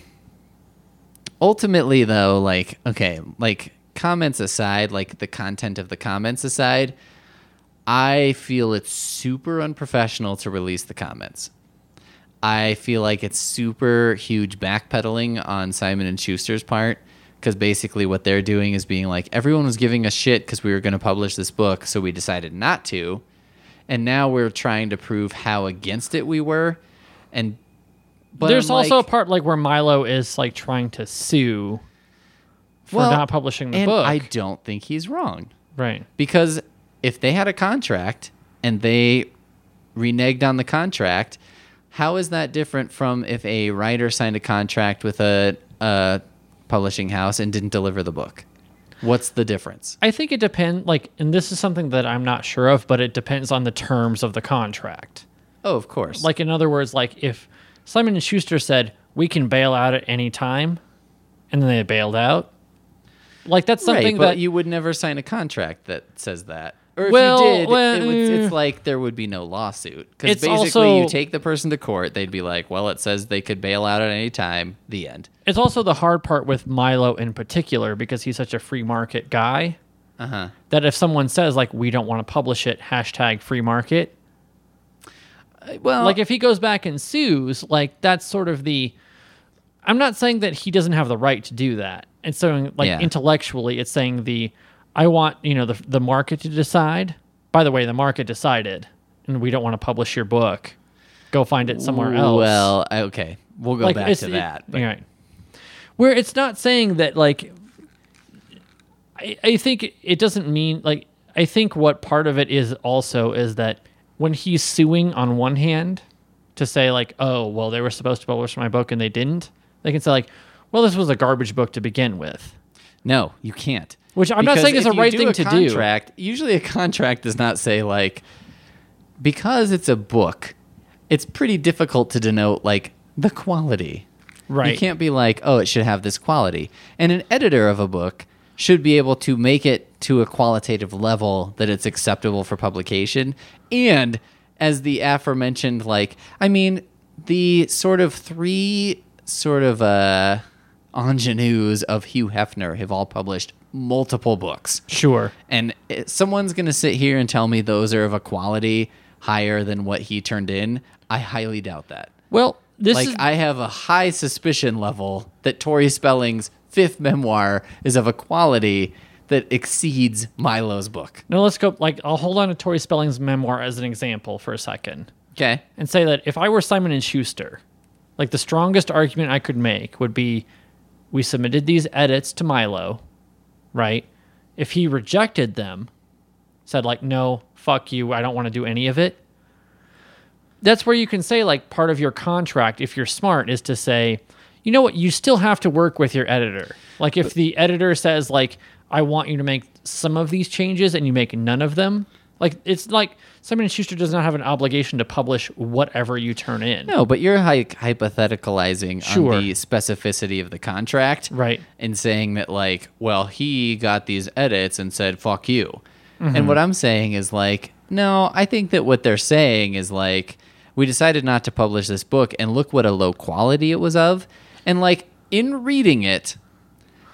ultimately, though, like, okay, like, comments aside, like, the content of the comments aside, I feel it's super unprofessional to release the comments. I feel like it's super huge backpedaling on Simon and Schuster's part, because basically what they're doing is being like, everyone was giving us shit because we were going to publish this book, so we decided not to. And now we're trying to prove how against it we were. And but There's I'm also like, a part like where Milo is like trying to sue for well, not publishing the and book. I don't think he's wrong. Right. Because if they had a contract and they reneged on the contract, how is that different from if a writer signed a contract with a, a publishing house and didn't deliver the book? What's the difference? I think it depends, like, and this is something that I'm not sure of, but it depends on the terms of the contract. Oh, of course. Like, in other words, like, if Simon and Schuster said, we can bail out at any time, and then they bailed out, like, that's something right, but that... you would never sign a contract that says that. Or if Well, you did, well, it would, it's uh, like there would be no lawsuit. Because It's basically also- you take the person to court, they'd be like, well, it says they could bail out at any time, the end. It's also the hard part with Milo in particular, because he's such a free market guy, Uh-huh. that if someone says, like, we don't want to publish it, hashtag free market, Uh, Well, like, if he goes back and sues, like, that's sort of the... I'm not saying that he doesn't have the right to do that. And so, like, Yeah. intellectually, it's saying the... I want, you know, the, the market to decide. By the way, the market decided, and we don't want to publish your book. Go find it somewhere else. Well, okay. We'll go Like, back it's- to it- that. but- right. Where it's not saying that, like, I, I think it doesn't mean, like, I think what part of it is also is that when he's suing on one hand to say, like, oh, well, they were supposed to publish my book and they didn't, they can say, like, well, this was a garbage book to begin with. No, you can't. Which I'm not Because saying is if the you right do thing a to do. contract, usually a contract does not say like, because it's a book, it's pretty difficult to denote like the quality. Right. You can't be like, oh, it should have this quality. And an editor of a book should be able to make it to a qualitative level that it's acceptable for publication. And as the aforementioned, like, I mean, the sort of three sort of uh, ingenues of Hugh Hefner have all published multiple books. Sure. And it, someone's going to sit here and tell me those are of a quality higher than what he turned in. I highly doubt that. Well, this like, is... I have a high suspicion level that Tori Spelling's fifth memoir is of a quality that exceeds Milo's book. No, let's go, like, I'll hold on to Tori Spelling's memoir as an example for a second. Okay. And say that if I were Simon and Schuster, like, the strongest argument I could make would be we submitted these edits to Milo, right? If he rejected them, said, like, no, fuck you, I don't want to do any of it, that's where you can say, like, part of your contract, if you're smart, is to say, you know what, you still have to work with your editor. Like, if the editor says, like, I want you to make some of these changes and you make none of them, like, it's like Simon and Schuster does not have an obligation to publish whatever you turn in. No, but you're hy- hypotheticalizing Sure. on the specificity of the contract. Right. And saying that, like, well, he got these edits and said, fuck you. Mm-hmm. And what I'm saying is, like, no, I think that what they're saying is, like, we decided not to publish this book, and look what a low quality it was of. And, like, in reading it,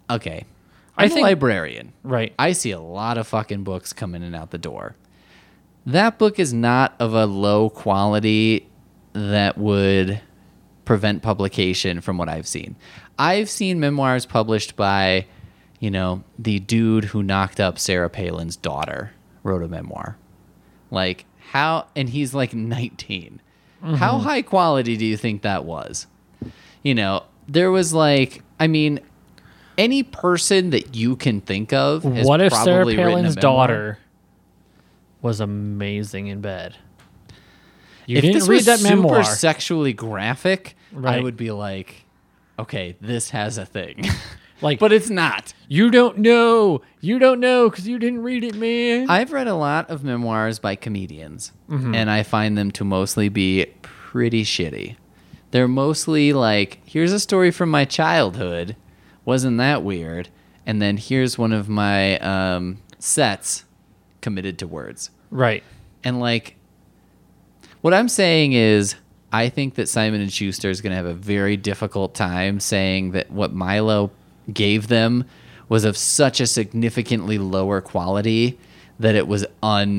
okay. I I'm think- a librarian. Right. I see a lot of fucking books coming in and out the door. That book is not of a low quality that would prevent publication from what I've seen. I've seen memoirs published by, you know, the dude who knocked up Sarah Palin's daughter wrote a memoir. Like, how, and he's like nineteen. How high quality do you think that was? You know, there was like, I mean, any person that you can think of has What if Sarah probably written a Palin's memoir. daughter was amazing in bed? You If didn't this read was that super memoir. sexually graphic, I Right. would be like, okay, this has a thing. Like, But it's not. you don't know. You don't know because you didn't read it, man. I've read a lot of memoirs by comedians, Mm-hmm. and I find them to mostly be pretty shitty. They're mostly like, here's a story from my childhood. Wasn't that weird? And then here's one of my um, sets committed to words. right. And like, what I'm saying is, I think that Simon and Schuster is going to have a very difficult time saying that what Milo gave them was of such a significantly lower quality that it was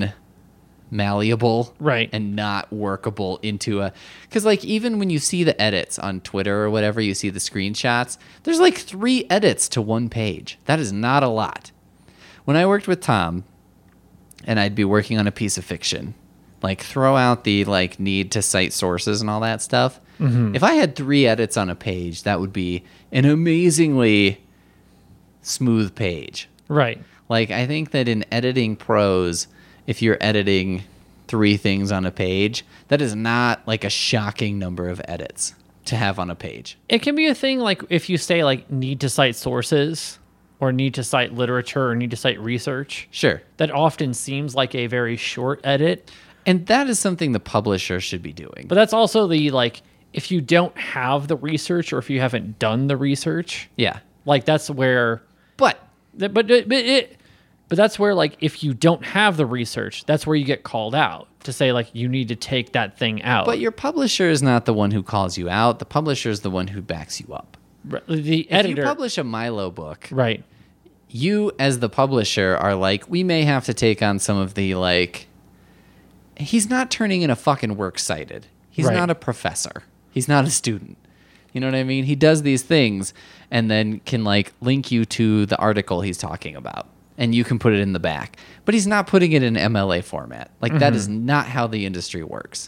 unmalleable, Right. and not workable into a. Because like, even when you see the edits on Twitter or whatever, you see the screenshots. There's like three edits to one page. That is not a lot. When I worked with Tom, and I'd be working on a piece of fiction, like throw out the like need to cite sources and all that stuff. If I had three edits on a page, that would be an amazingly smooth page. Right. Like, I think that in editing prose, if you're editing three things on a page, that is not like a shocking number of edits to have on a page. It can be a thing like if you say like need to cite sources or need to cite literature or need to cite research. Sure. That often seems like a very short edit. And that is something the publisher should be doing. But that's also the like if you don't have the research or if you haven't done the research, yeah. like that's where But That- But but it, but that's where like if you don't have the research, that's where you get called out to say like you need to take that thing out. but your publisher is not the one who calls you out. The publisher is the one who backs you up. R- the If editor, you publish a Milo book, right? you as the publisher are like, we may have to take on some of the like. He's not turning in a fucking works cited. He's Right. not a professor. He's not a student. You know what I mean? He does these things and then can like link you to the article he's talking about, and you can put it in the back. But he's not putting it in M L A format. Like that is not how the industry works.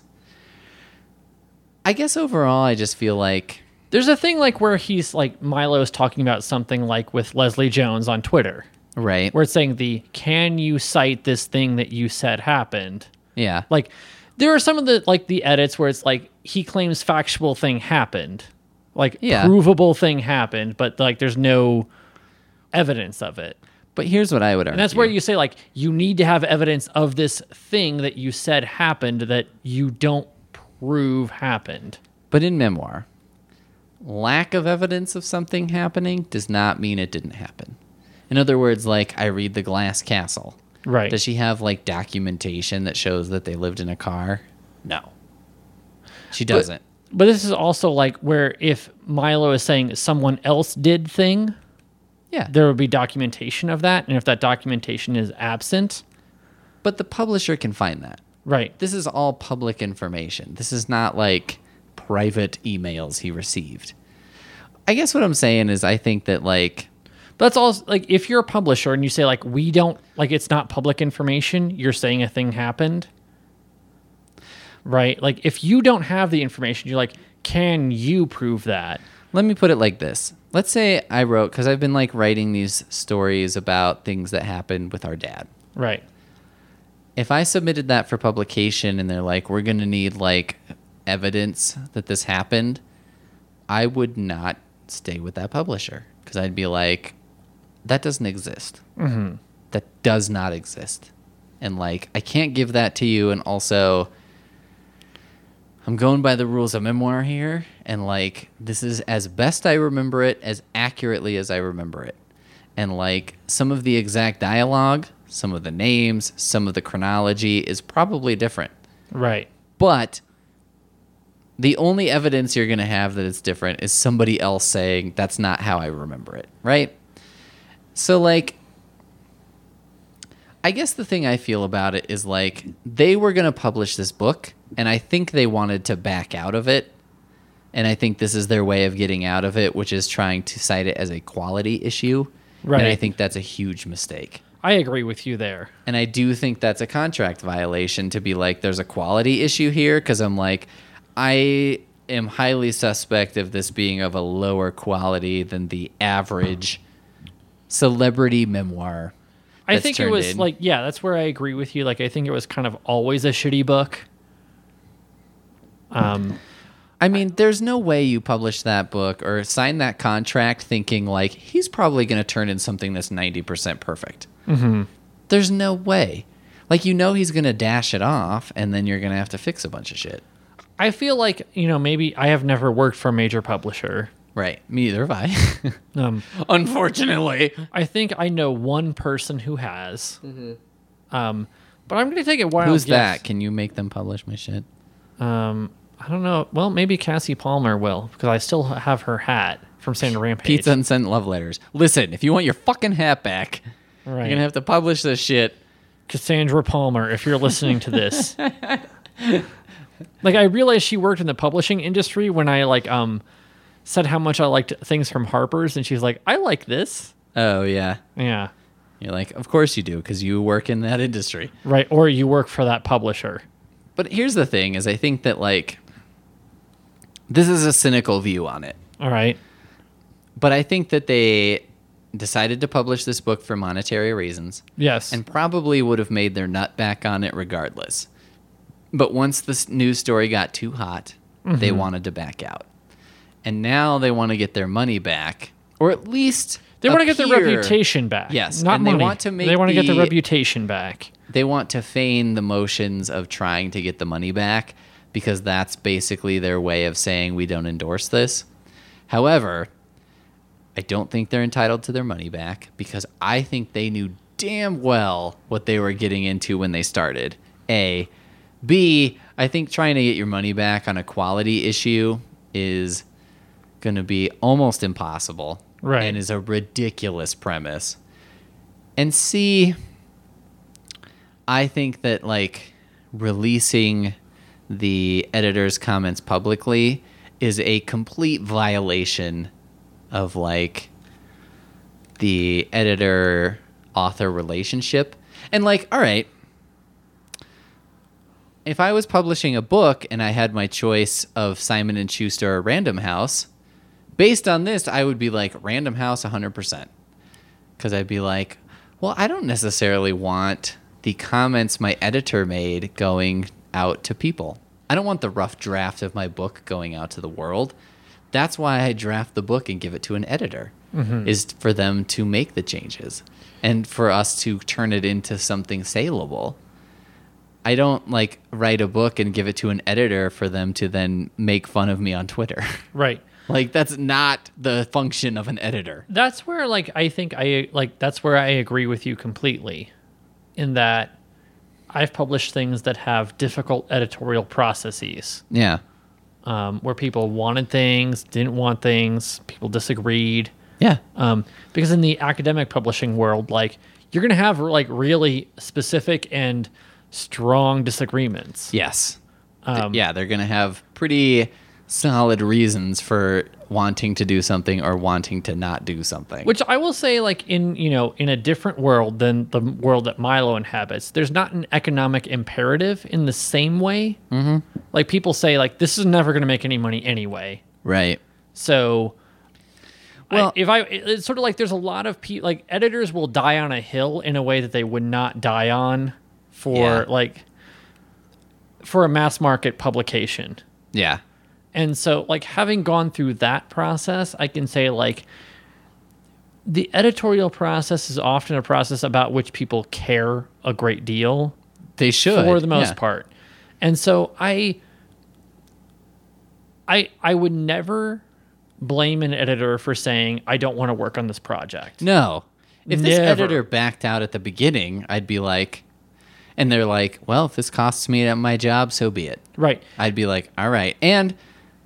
I guess overall, I just feel like There's a thing like where he's like Milo's talking about something like with Leslie Jones on Twitter, right, where it's saying the can you cite this thing that you said happened? yeah, Like there are some of the like the edits where it's like he claims factual thing happened, like Yeah. provable thing happened, but like there's no evidence of it. But here's what I would argue. And that's where you say like you need to have evidence of this thing that you said happened that you don't prove happened. But in memoir, lack of evidence of something happening does not mean it didn't happen. In other words, like I read The Glass Castle. Right. Does she have like documentation that shows that they lived in a car? No. She doesn't. But this is also like where if Milo is saying someone else did thing, yeah. there would be documentation of that. And if that documentation is absent, But the publisher can find that. right. This is all public information. This is not like private emails he received. I guess what I'm saying is I think that like But that's all like if you're a publisher and you say like we don't like it's not public information, you're saying a thing happened. Right? Like if you don't have the information, you're like, can you prove that? let me put it like this. Let's say I wrote, because I've been like writing these stories about things that happened with our dad. Right. If I submitted that for publication and they're like, we're going to need like evidence that this happened, I would not stay with that publisher because I'd be like, that doesn't exist. Mm-hmm. That does not exist. And like, I can't give that to you. And also, I'm going by the rules of memoir here. And like, this is as best I remember it, as accurately as I remember it. And like, some of the exact dialogue, some of the names, some of the chronology is probably different. Right. But the only evidence you're going to have that it's different is somebody else saying that's not how I remember it, right? So, like, I guess the thing I feel about it is, like, they were going to publish this book, and I think they wanted to back out of it. And I think this is their way of getting out of it, which is trying to cite it as a quality issue. Right. And I think that's a huge mistake. I agree with you there. And I do think that's a contract violation to be like, there's a quality issue here, because I'm like, I am highly suspect of this being of a lower quality than the average celebrity memoir. I that's think it turned was in. like, yeah, that's where I agree with you. Like, I think it was kind of always a shitty book. Um, I mean, there's no way you publish that book or sign that contract thinking like he's probably going to turn in something that's ninety percent perfect. mhm. There's no way. Like, you know he's going to dash it off, and then you're going to have to fix a bunch of shit. I feel like, you know, maybe I have never worked for a major publisher. Right. Me either have I. Um, Unfortunately. I think I know one person who has. Um, but I'm going to take a wild Who's guess. that? Can you make them publish my shit? Um, I don't know. Well, maybe Cassie Palmer will, because I still have her hat from Santa Rampage. Pizza and sent love letters. Listen, if you want your fucking hat back, Right. you're going to have to publish this shit. Cassandra Palmer, if you're listening to this. Like, I realized she worked in the publishing industry when I, like, um, said how much I liked things from Harper's, and she's like, I like this. Oh, yeah. Yeah. You're like, of course you do, because you work in that industry. Right. Or you work for that publisher. But here's the thing, is I think that, like, this is a cynical view on it. All right. But I think that they decided to publish this book for monetary reasons Yes. and probably would have made their nut back on it regardless. But once this news story got too hot, they wanted to back out. And now they want to get their money back, or at least they want to get their appear- reputation back. Yes, Not and they money. want to make They want to get their the- reputation back. They want to feign the motions of trying to get the money back because that's basically their way of saying we don't endorse this. However, I don't think they're entitled to their money back because I think they knew damn well what they were getting into when they started. A. B. I think trying to get your money back on a quality issue is going to be almost impossible. Right. And is a ridiculous premise. And C. I think that, like, releasing the editor's comments publicly is a complete violation of, like, the editor-author relationship. And, like, all right, if I was publishing a book and I had my choice of Simon and Schuster or Random House, based on this, I would be like, Random House one hundred percent. Because I'd be like, well, I don't necessarily want the comments my editor made going out to people. I don't want the rough draft of my book going out to the world. That's why I draft the book and give it to an editor, is for them to make the changes and for us to turn it into something saleable. I don't, like, write a book and give it to an editor for them to then make fun of me on Twitter. Right. Like, that's not the function of an editor. That's where, like, I think I, like, that's where I agree with you completely in that I've published things that have difficult editorial processes. Yeah. Um, where people wanted things, didn't want things, people disagreed. Yeah. Um, because in the academic publishing world, like, you're going to have, like, really specific and strong disagreements. Yes. Th- Um, yeah, they're going to have pretty solid reasons for wanting to do something or wanting to not do something. Which I will say, like, in, you know, in a different world than the world that Milo inhabits, there's not an economic imperative in the same way. Mm-hmm. Like, people say, like, this is never going to make any money anyway. Right. So, Well- I, if I, it's sort of like there's a lot of people, like, editors will die on a hill in a way that they would not die on for, Yeah. like, for a mass market publication. Yeah. And so, like, having gone through that process, I can say, like, the editorial process is often a process about which people care a great deal They should. for the most yeah. part. And so I I I would never blame an editor for saying, I don't want to work on this project. No. If this Never. editor backed out at the beginning, I'd be like, and they're like, well, if this costs me my job, so be it. Right. I'd be like, all right. And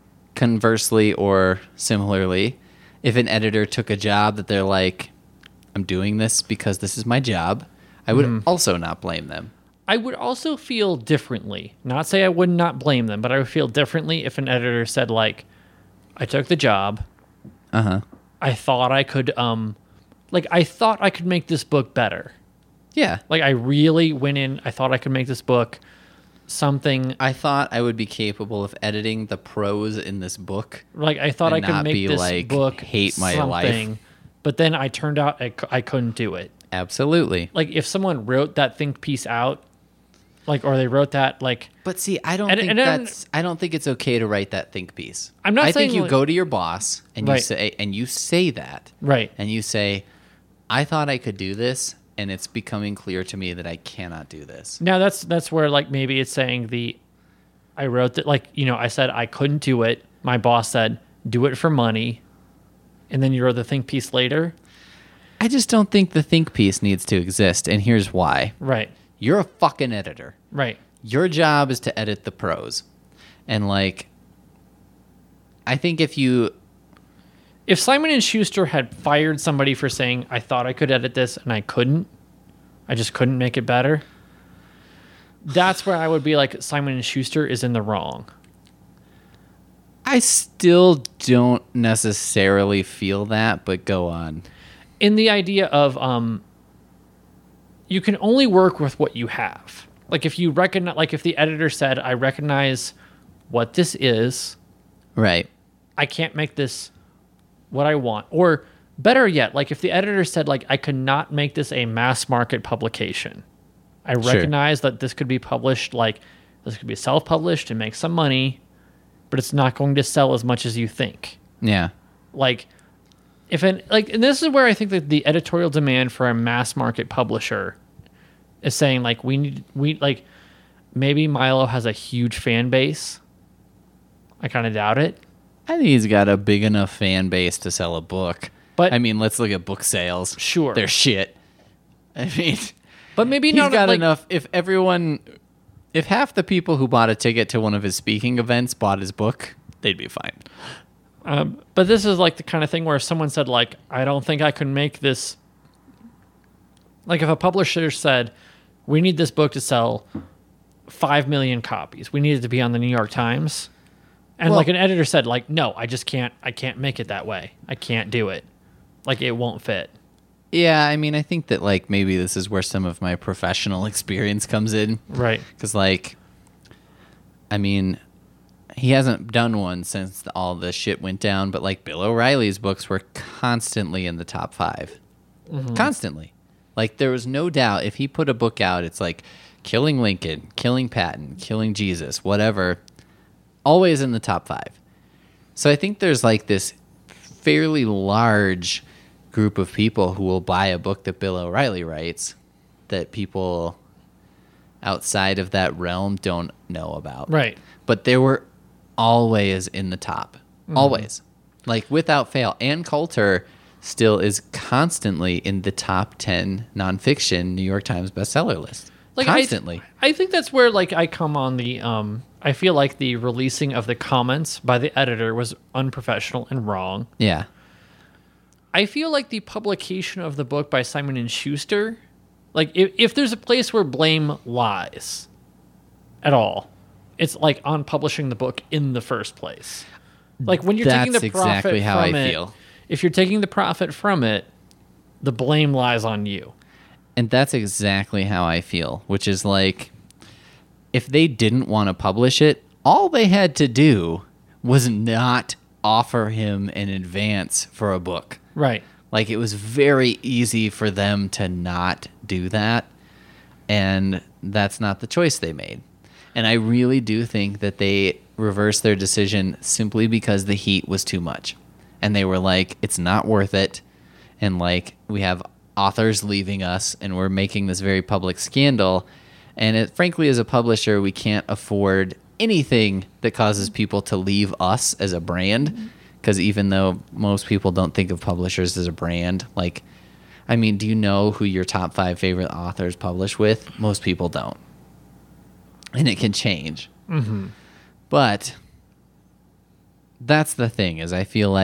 conversely or similarly, if an editor took a job that they're like, I'm doing this because this is my job, I would Mm-hmm. also not blame them. I would also feel differently. Not say I would not blame them, but I would feel differently if an editor said, like, I took the job. Uh-huh. I thought I could, um, like, I thought I could make this book better. Yeah. Like, I really went in, I thought I could make this book something, I thought I would be capable of editing the prose in this book. like, I thought And I could not make be this like, book hate my life. something, but then I turned out I, c- I couldn't do it. Absolutely. Like, if someone wrote that think piece out, like, or they wrote that, like, But see, I don't And- think and then- that's I don't think it's okay to write that think piece. I'm not I saying, think you like- go to your boss and you Right. say and you say that. right. And you say, I thought I could do this, and it's becoming clear to me that I cannot do this. Now that's that's where like maybe it's saying the I wrote that like you know I said I couldn't do it. My boss said do it for money, and then you wrote the think piece later. I just don't think the think piece needs to exist, and here's why. Right, You're a fucking editor. right, Your job is to edit the prose. And like I think if you If Simon and Schuster had fired somebody for saying I thought I could edit this and I couldn't, I just couldn't make it better. That's where I would be like Simon and Schuster is in the wrong. I still don't necessarily feel that, but go on. In the idea of um you can only work with what you have. Like if you recognize like if the editor said I recognize what this is, Right. I can't make this what I want. Or better yet, like if the editor said like I could not make this a mass market publication. I Sure. recognize that this could be published like this could be self-published and make some money, but it's not going to sell as much as you think. Yeah. Like if an like and this is where I think that the editorial demand for a mass market publisher is saying like we need we like maybe Milo has a huge fan base. I kind of doubt it. I think he's got a big enough fan base to sell a book. But- I mean, let's look at book sales. Sure. They're shit. I mean, But maybe he's not got like, enough. If everyone, if half the people who bought a ticket to one of his speaking events bought his book, they'd be fine. Um, but this is like the kind of thing where if someone said like, I don't think I can make this. Like if a publisher said, we need this book to sell five million copies. We need it to be on the New York Times. And Well- like an editor said like, no, I just can't, I can't make it that way. I can't do it. Like it won't fit. Yeah, I mean, I think that like maybe this is where some of my professional experience comes in. Right. Because, like, I mean, he hasn't done one since all the shit went down, but, like, Bill O'Reilly's books were constantly in the top five. Constantly. Like, there was no doubt if he put a book out, it's like Killing Lincoln, Killing Patton, Killing Jesus, whatever, always in the top five. So I think there's, like, this fairly large group of people who will buy a book that Bill O'Reilly writes that people outside of that realm don't know about. Right. But they were always in the top. Always. Like without fail. Ann Coulter still is constantly in the top ten nonfiction New York Times bestseller list. Like I- constantly. I, think that's where like I come on the um I feel like the releasing of the comments by the editor was unprofessional and wrong. yeah. I feel like the publication of the book by Simon and Schuster, like if, if there's a place where blame lies at all, it's like on publishing the book in the first place. Like when you're taking That's the profit exactly how from I it, feel. if you're taking the profit from it, the blame lies on you. And that's exactly how I feel, which is like if they didn't want to publish it, all they had to do was not offer him an advance for a book. Right. Like it was very easy for them to not do that. And that's not the choice they made. And I really do think that they reversed their decision simply because the heat was too much. And they were like, it's not worth it. And like, we have authors leaving us and we're making this very public scandal. And it, frankly, as a publisher, we can't afford anything that causes people to leave us as a brand. Because even though most people don't think of publishers as a brand, like, I mean, do you know who your top five favorite authors publish with? Most people don't. And it can change. Mm-hmm. But that's the thing, is I feel like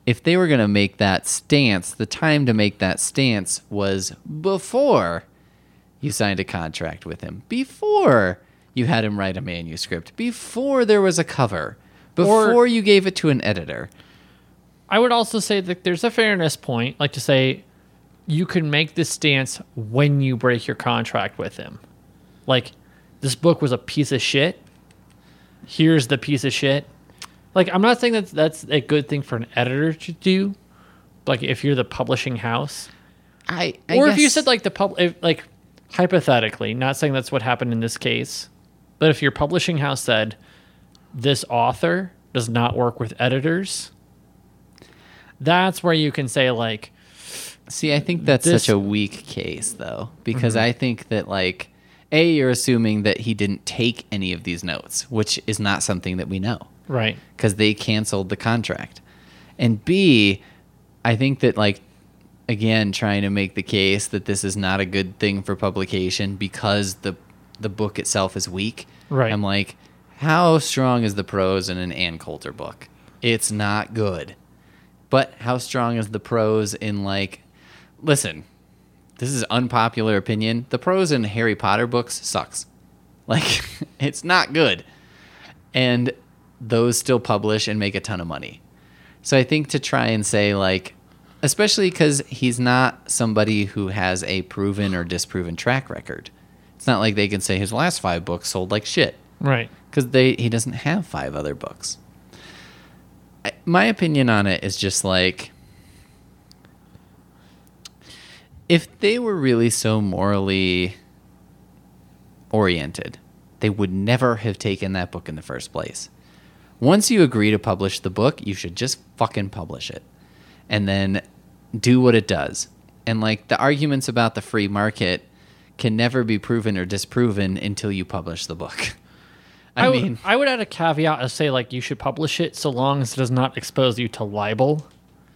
if they were going to make that stance, the time to make that stance was before you signed a contract with him, before you had him write a manuscript, before there was a cover, before Or- you gave it to an editor. I would also say that there's a fairness point, like to say you can make this stance when you break your contract with him. Like, this book was a piece of shit. Here's the piece of shit. Like, I'm not saying that that's a good thing for an editor to do. Like, if you're the publishing house, I, I or if you guess- said like the pub, if, like hypothetically, not saying that's what happened in this case, but if your publishing house said this author does not work with editors, that's where you can say like, See, I think that's This- such a weak case, though, because I think that, like, A, you're assuming that he didn't take any of these notes, which is not something that we know, right, because they canceled the contract. And B, I think that, like, again, trying to make the case that this is not a good thing for publication because the the book itself is weak. Right. I'm like, how strong is the prose in an Ann Coulter book? It's not good. But how strong is the prose in, like, listen, this is unpopular opinion. The prose in Harry Potter books sucks. Like, it's not good. And those still publish and make a ton of money. So I think to try and say, like, especially because he's not somebody who has a proven or disproven track record. It's not like they can say his last five books sold like shit, right. because they he doesn't have five other books. I, my opinion on it is just like, if they were really so morally oriented, they would never have taken that book in the first place. Once you agree to publish the book, you should just fucking publish it and then do what it does. And like the arguments about the free market can never be proven or disproven until you publish the book. I, I would- mean, I would add a caveat and say like you should publish it so long as it does not expose you to libel.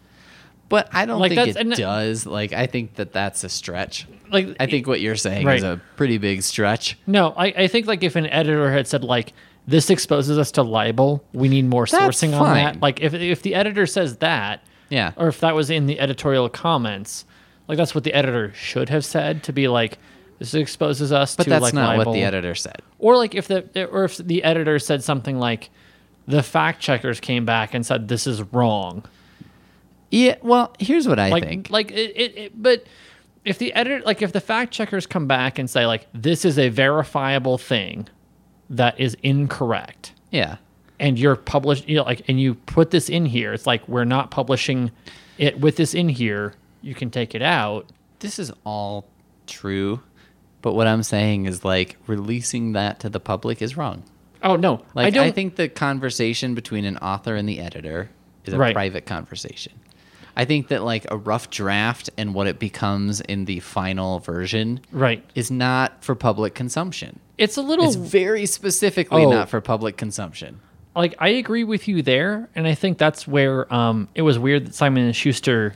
but I don't like, think that's- it and- does. Like, I think that that's a stretch. Like I think what you're saying Right. is a pretty big stretch. no, I, I think like if an editor had said like this exposes us to libel, we need more That's sourcing on fine. that. Like if if the editor says that, Yeah. or if that was in the editorial comments, like that's what the editor should have said to be like this exposes us But to that's like not libel. what the editor said. Or like if the or if the editor said something like the fact checkers came back and said this is wrong. Yeah, well, here's what I Like think. like it, it, it but if the editor like if the fact checkers come back and say like this is a verifiable thing that is incorrect Yeah. and you're published you know like and you put this in here, it's like we're not publishing it with this in here, you can take it out. This is all true, but what I'm saying is like releasing that to the public is wrong. Oh no. Like I I, don't think the conversation between an author and the editor is a Right. private conversation. I think that like a rough draft and what it becomes in the final version right. is not for public consumption. It's a little It's very specifically Oh. not for public consumption. like I agree with you there, and I think that's where um it was weird that Simon and Schuster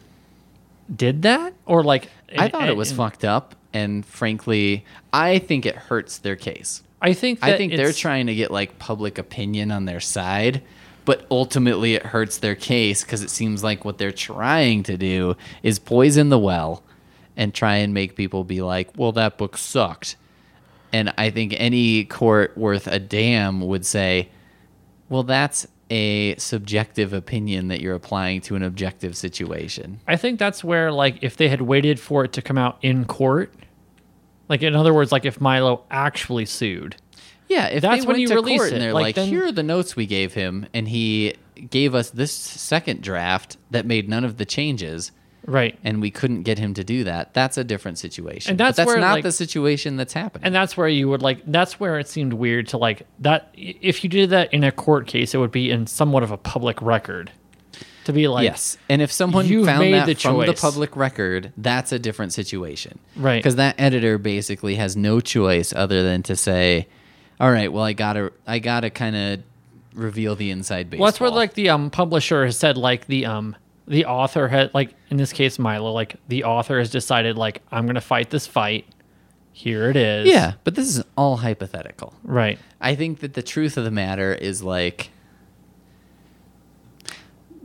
did that, or like I thought it was and- fucked up, and frankly, I think it hurts their case. I think I that think they're it's- trying to get like public opinion on their side, but ultimately it hurts their case because it seems like what they're trying to do is poison the well and try and make people be like, well, that book sucked. And I think any court worth a damn would say, well, that's a subjective opinion that you're applying to an objective situation. I think that's where like if they had waited for it to come out in court, like in other words, like if Milo actually sued. Yeah, if That's they when went you to release court it. and they're Like, like, then- here are the notes we gave him, and he gave us this second draft that made none of the changes, Right. and we couldn't get him to do that, that's a different situation. And But that's that's where, not like- the situation that's happening. And that's where you would like that's where it seemed weird to like that if you did that in a court case, it would be in somewhat of a public record. To be like yes, and if someone you've found made that the from the choice. public record, that's a different situation. Right. Because that editor basically has no choice other than to say, all right, well, I gotta, I gotta kind of reveal the inside baseball. Well, that's where like the um publisher has said like the um the author had like in this case Milo like the author has decided like I'm gonna fight this fight. Here it is. Yeah, but this is all hypothetical. Right. I think that the truth of the matter is like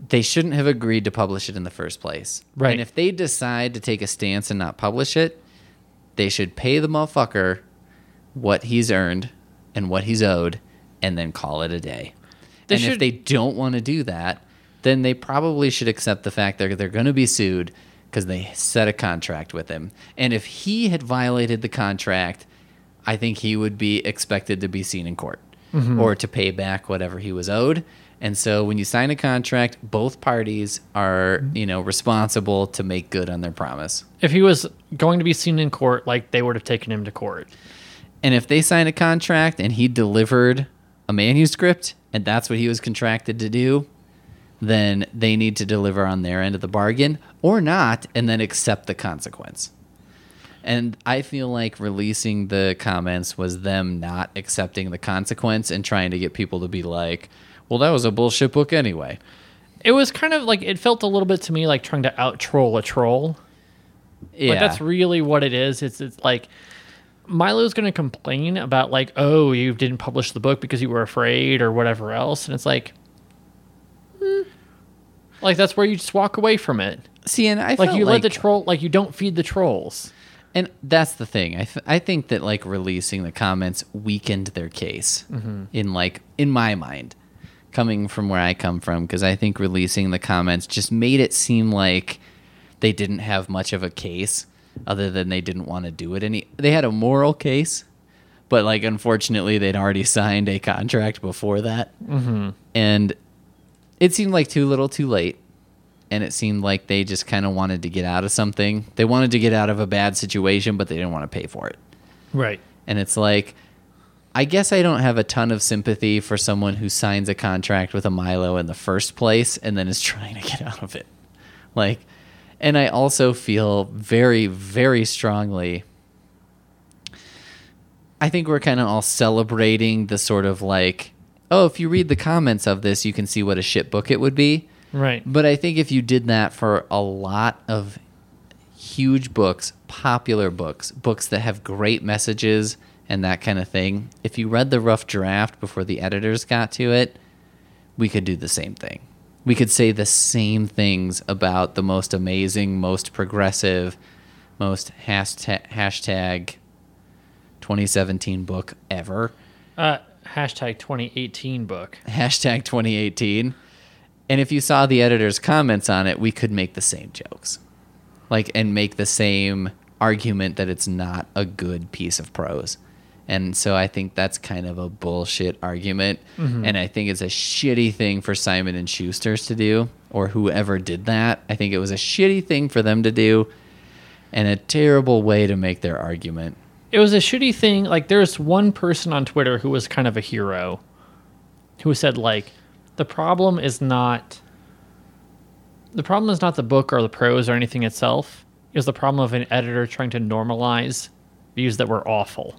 they shouldn't have agreed to publish it in the first place. Right. And if they decide to take a stance and not publish it, they should pay the motherfucker what he's earned and what he's owed and then call it a day. They and if should- they don't want to do that, then they probably should accept the fact that they're going to be sued because they set a contract with him. And if he had violated the contract, I think he would be expected to be seen in court or to pay back whatever he was owed. And so when you sign a contract, both parties are, you know, responsible to make good on their promise. If he was going to be seen in court, like they would have taken him to court. And if they sign a contract and he delivered a manuscript and that's what he was contracted to do, then they need to deliver on their end of the bargain or not, and then accept the consequence. And I feel like releasing the comments was them not accepting the consequence and trying to get people to be like, well, that was a bullshit book anyway. It was kind of like, it felt a little bit to me like trying to out troll a troll. Yeah. Like that's really what it is. It's it's like Milo's going to complain about like, oh, you didn't publish the book because you were afraid or whatever else, and it's like, hmm. like that's where you just walk away from it. See, and I Like felt you like, let the troll, like you don't feed the trolls. and that's the thing. I, th- I think that like releasing the comments weakened their case in like in my mind, coming from where I come from, because I think releasing the comments just made it seem like they didn't have much of a case, other than they didn't want to do it any. They had a moral case, but like unfortunately they'd already signed a contract before that, mm-hmm. and it seemed like too little, too late. And it seemed like they just kind of wanted to get out of something. They wanted to get out of a bad situation, but they didn't want to pay for it. Right. And it's like, I guess I don't have a ton of sympathy for someone who signs a contract with a Milo in the first place and then is trying to get out of it. Like, and I also feel very, very strongly, I think we're kind of all celebrating the sort of like, oh, if you read the comments of this, you can see what a shit book it would be. Right. But I think if you did that for a lot of huge books, popular books, books that have great messages and that kind of thing, if you read the rough draft before the editors got to it, we could do the same thing. We could say the same things about the most amazing, most progressive, most hashtag, hashtag twenty seventeen book ever. Uh, hashtag twenty eighteen book. Hashtag twenty eighteen. And if you saw the editor's comments on it, we could make the same jokes. Like, and make the same argument that it's not a good piece of prose. And so I think that's kind of a bullshit argument. Mm-hmm. And I think it's a shitty thing for Simon and Schuster's to do, or whoever did that. I think it was a shitty thing for them to do and a terrible way to make their argument. It was a shitty thing. Like, there's one person on Twitter who was kind of a hero who said, like, the problem is not the problem is not the book or the prose or anything itself. It was the problem of an editor trying to normalize views that were awful.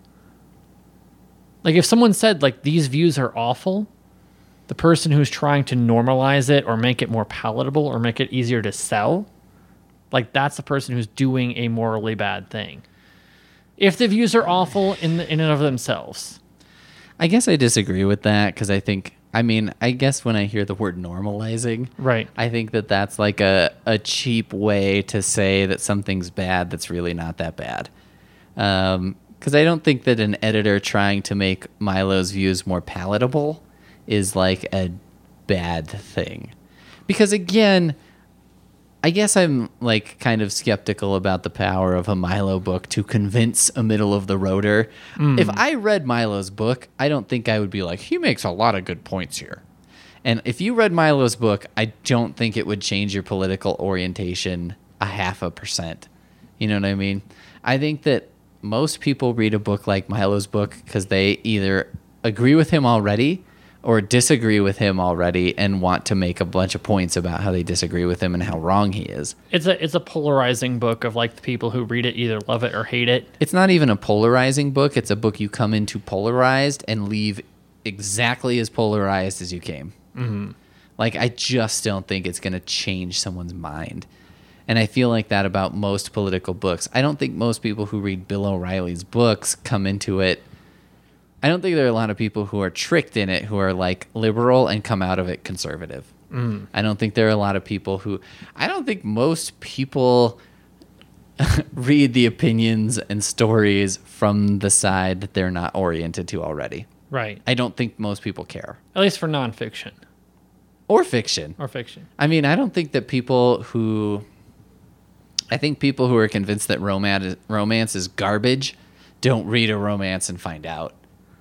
Like, if someone said, like, these views are awful, the person who's trying to normalize it or make it more palatable or make it easier to sell, like, that's the person who's doing a morally bad thing. If the views are awful in the, in and of themselves. I guess I disagree with that, because I think, I mean, I guess when I hear the word normalizing, Right. I think that that's like a, a cheap way to say that something's bad that's really not that bad. Um, because I don't think that an editor trying to make Milo's views more palatable is like a bad thing. Because again, I guess I'm like kind of skeptical about the power of a Milo book to convince a middle of the roader. Mm. If I read Milo's book, I don't think I would be like, he makes a lot of good points here. And if you read Milo's book, I don't think it would change your political orientation a half a percent. You know what I mean? I think that most people read a book like Milo's book because they either agree with him already or disagree with him already and want to make a bunch of points about how they disagree with him and how wrong he is. It's a it's a polarizing book of like the people who read it either love it or hate it. It's not even a polarizing book. It's a book you come into polarized and leave exactly as polarized as you came. Mm-hmm. Like, I just don't think it's going to change someone's mind. And I feel like that about most political books. I don't think most people who read Bill O'Reilly's books come into it. I don't think there are a lot of people who are tricked in it who are like liberal and come out of it conservative. I don't think there are a lot of people who. I don't think most people read the opinions and stories from the side that they're not oriented to already. Right. I don't think most people care. At least for nonfiction Or fiction. or fiction. I mean, I don't think that people who. I think people who are convinced that romance romance is garbage don't read a romance and find out.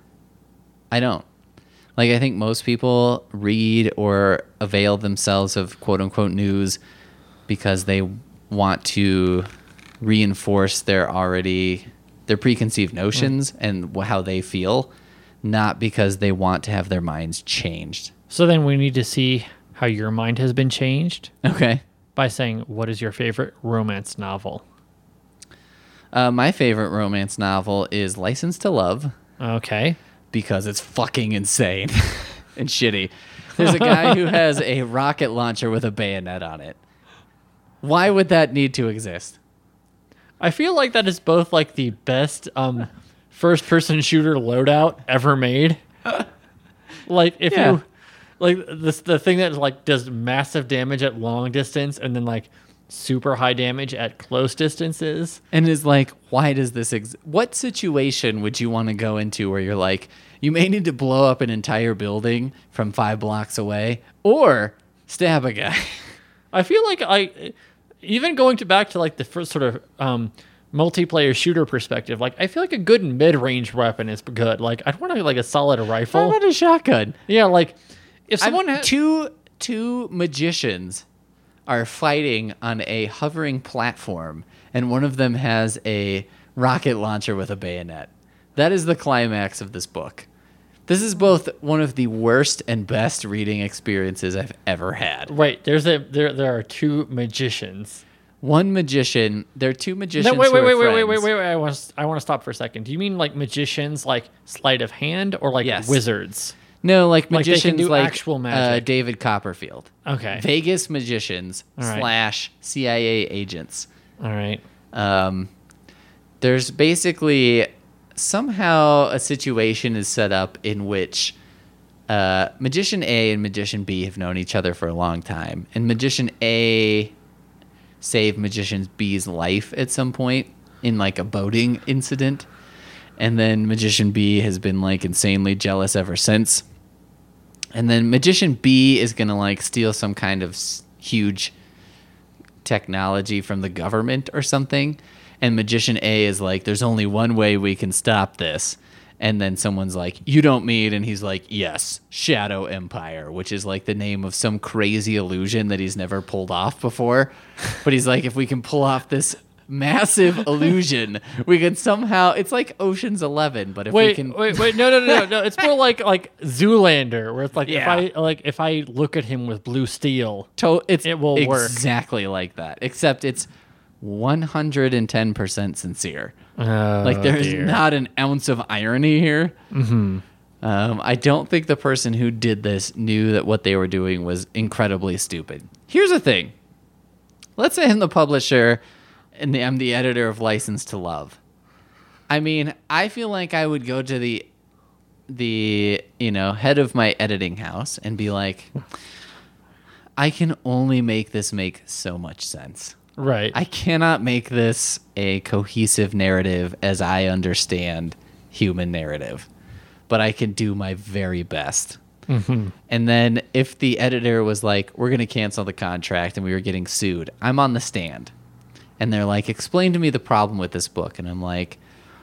I don't. Like, I think most people read or avail themselves of quote-unquote news because they want to reinforce their already their preconceived notions mm. and how they feel, not because they want to have their minds changed. So then we need to see how your mind has been changed. Okay. By saying, what is your favorite romance novel? Uh, my favorite romance novel is License to Love. Okay. Because it's fucking insane and shitty. There's a guy who has a rocket launcher with a bayonet on it. Why would that need to exist? I feel like that is both like the best um, first-person shooter loadout ever made. Like if Yeah. you like this, the thing that like does massive damage at long distance and then like super high damage at close distances. And is like, why does this ex- what situation would you want to go into where you're like, you may need to blow up an entire building from five blocks away or stab a guy? I feel like I, even going to back to like the first sort of um, multiplayer shooter perspective, like I feel like a good mid-range weapon is good. Like I'd want to like a solid How rifle. about a shotgun? Yeah, like if someone I'm- had two two magicians are fighting on a hovering platform, and one of them has a rocket launcher with a bayonet. That is the climax of this book. This is both one of the worst and best reading experiences I've ever had. wait, there's a there there are two magicians. One magician, there are two magicians No, wait, who wait, are wait, wait, wait, friends. wait, wait, wait. I want to I want to stop for a second. Do you mean like magicians, like sleight of hand, or like Yes. wizards? No, like Like they can magicians do like, actual uh, magic. David Copperfield. Okay, Vegas magicians All right. slash C I A agents. all right. Um, there's basically somehow a situation is set up in which uh, Magician A and Magician B have known each other for a long time. And Magician A saved Magician B's life at some point in like a boating incident. And then Magician B has been like insanely jealous ever since. And then Magician B is going to like steal some kind of s- huge technology from the government or something. And Magician A is like, there's only one way we can stop this. And then someone's like, you don't mean, and he's like, yes, Shadow Empire, which is like the name of some crazy illusion that he's never pulled off before. But he's like, if we can pull off this massive illusion, we can somehow, it's like Ocean's Eleven, but if we Wait, can. wait, wait! No, no, no, no, no! It's more like like Zoolander, where it's like Yeah. if I like if I look at him with blue steel, To- it's It will work. exactly like that, except it's one hundred ten percent sincere. oh, Like there's dear. not an ounce of irony here. Mm-hmm. Um, I don't think the person who did this knew that what they were doing was incredibly stupid. Here's the thing. Let's say I'm the publisher and the, I'm the editor of License to Love. I mean, I feel like I would go to the the you know head of my editing house and be like, I can only make this make so much sense. right. I cannot make this a cohesive narrative as I understand human narrative, but I can do my very best. Mm-hmm. And then if the editor was like, we're going to cancel the contract and we were getting sued, I'm on the stand. And they're like, explain to me the problem with this book. And I'm like,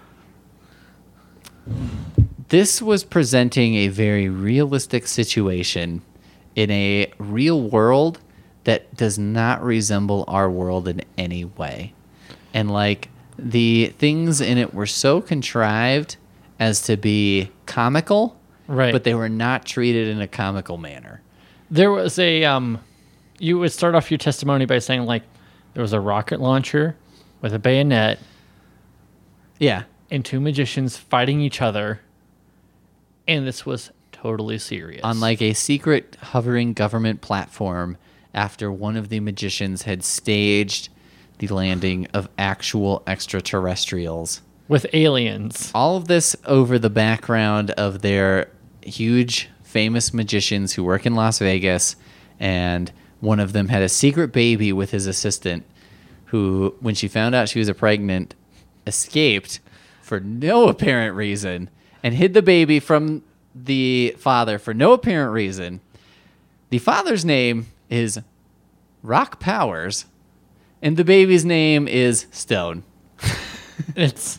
this was presenting a very realistic situation in a real world that does not resemble our world in any way. And like the things in it were so contrived as to be comical, Right. but they were not treated in a comical manner. There was a um, you would start off your testimony by saying like there was a rocket launcher with a bayonet Yeah. and two magicians fighting each other, and this was totally serious. On like a secret hovering government platform after one of the magicians had staged the landing of actual extraterrestrials. with aliens. All of this over the background of their huge famous magicians who work in Las Vegas and one of them had a secret baby with his assistant, who, when she found out she was a pregnant, escaped for no apparent reason and hid the baby from the father for no apparent reason. The father's name is Rock Powers, and the baby's name is Stone. It's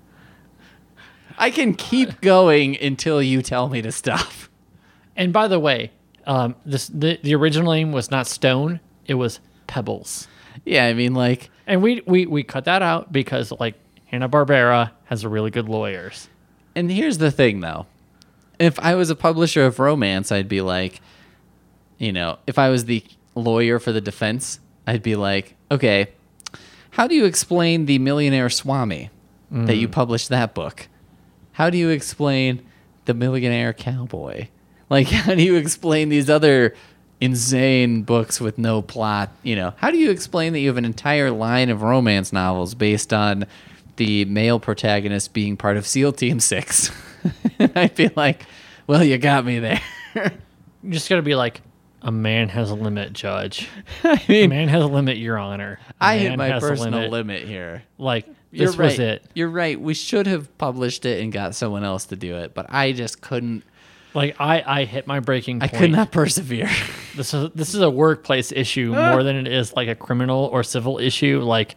I can keep going until you tell me to stop. and by the way, um, this the, the original name was not Stone; it was Pebbles. Yeah, I mean, like, And we we we cut that out because like Hanna-Barbera has really good lawyers. and here's the thing, though. If I was a publisher of romance, I'd be like, you know, if I was the lawyer for the defense, I'd be like, okay, how do you explain The Millionaire Swami that you published that book? How do you explain The Millionaire Cowboy? Like, how do you explain these other insane books with no plot? You know, how do you explain that you have an entire line of romance novels based on the male protagonist being part of SEAL Team Six? I'd be like, well, you got me there. You just got to be like, a man has a limit, Judge. I A mean, man has a limit, Your Honor. A I hit man my has a personal limit. here. Like You're this right. was it. You're right. We should have published it and got someone else to do it, but I just couldn't. Like I, I hit my breaking I point. could not persevere. This is this is a workplace issue more than it is like a criminal or civil issue. Like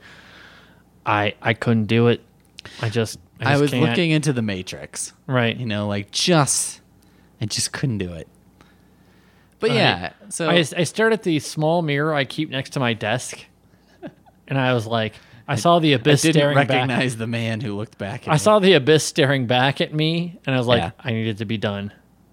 I I couldn't do it. I just I, I just was can't. looking into the Matrix. right. You know, like just, I just couldn't do it. But I- yeah, so I, I stared at the small mirror I keep next to my desk, and I was like, I saw the I abyss didn't staring back. recognize the man who looked back at I me. saw the abyss staring back at me, and I was like, Yeah. I needed to be done.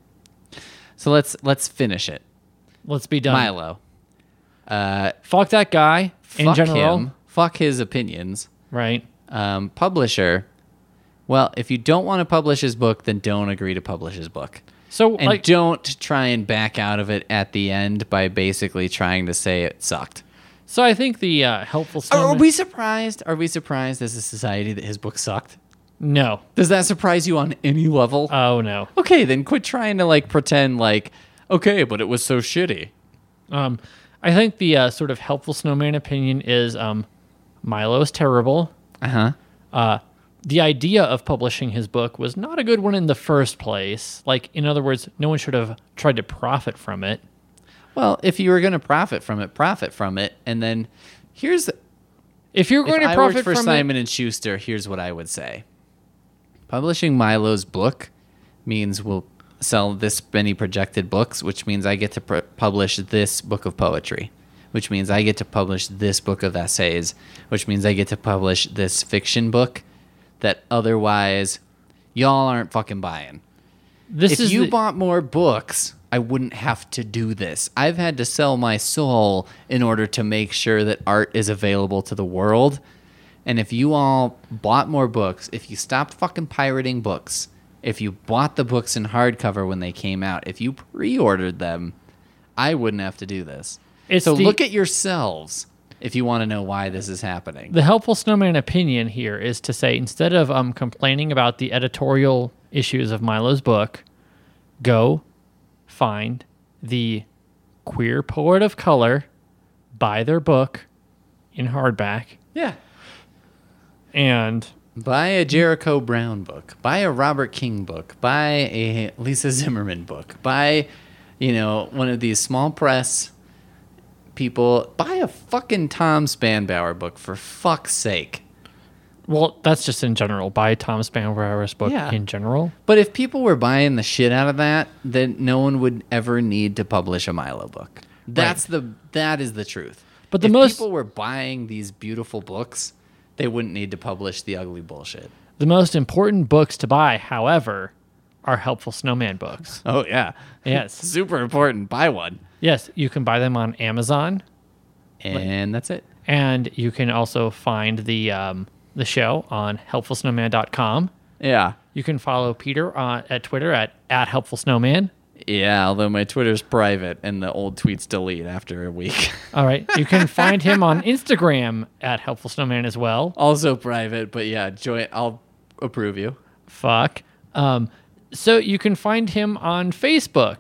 So let's let's finish it. Let's be done. Milo. Uh, Fuck that guy in fuck general. him. Fuck his opinions. Right. Um, publisher. Well, if you don't want to publish his book, then don't agree to publish his book. So And like, don't try and back out of it at the end by basically trying to say it sucked. so I think the uh, helpful. Are, Snowman- are we surprised? Are we surprised as a society that his book sucked? No. Does that surprise you on any level? Oh no. okay, then quit trying to like pretend like, okay, but it was so shitty. Um, I think the uh, sort of helpful snowman opinion is um, Milo is terrible. Uh-huh. Uh, the idea of publishing his book was not a good one in the first place. Like, in other words, no one should have tried to profit from it. Well, if you were going to profit from it, profit from it. And then here's If you're going if to I profit worked for from Simon it, and Schuster, here's what I would say. Publishing Milo's book means we'll sell this many projected books, which means I get to pr- publish this book of poetry, which means I get to publish this book of essays, which means I get to publish this fiction book that otherwise y'all aren't fucking buying. this If is you the- bought more books, I wouldn't have to do this. I've had to sell my soul in order to make sure that art is available to the world. And if you all bought more books, if you stopped fucking pirating books, if you bought the books in hardcover when they came out, if you pre-ordered them, I wouldn't have to do this. It's so the- look at yourselves if you want to know why this is happening. the helpful snowman opinion here is to say, instead of um, complaining about the editorial issues of Milo's book, go find the queer poet of color, buy their book in hardback, Yeah. and Buy a Jericho Brown book. Buy a Robert King book. Buy a Lisa Zimmerman book. Buy, you know, one of these small press people. Buy a fucking Tom Spanbauer book, for fuck's sake. well, that's just in general. Buy Tom Spanbauer's book Yeah. in general. But if people were buying the shit out of that, then no one would ever need to publish a Milo book. That's the that is the truth. But the if most- people were buying these beautiful books, they wouldn't need to publish the ugly bullshit. The most important books to buy, however, are helpful snowman books. Oh yeah. Yes. Super important. Buy one. Yes, you can buy them on Amazon, And that's it. and you can also find the um, the show on helpful snowman dot com. Yeah. You can follow Peter on, at Twitter at, at helpfulsnowman. Yeah, although my Twitter's private and the old tweets delete after a week. All right. You can find him on Instagram at helpfulsnowman as well. Also private, but yeah, join. I'll approve you. Fuck. Um, so you can find him on Facebook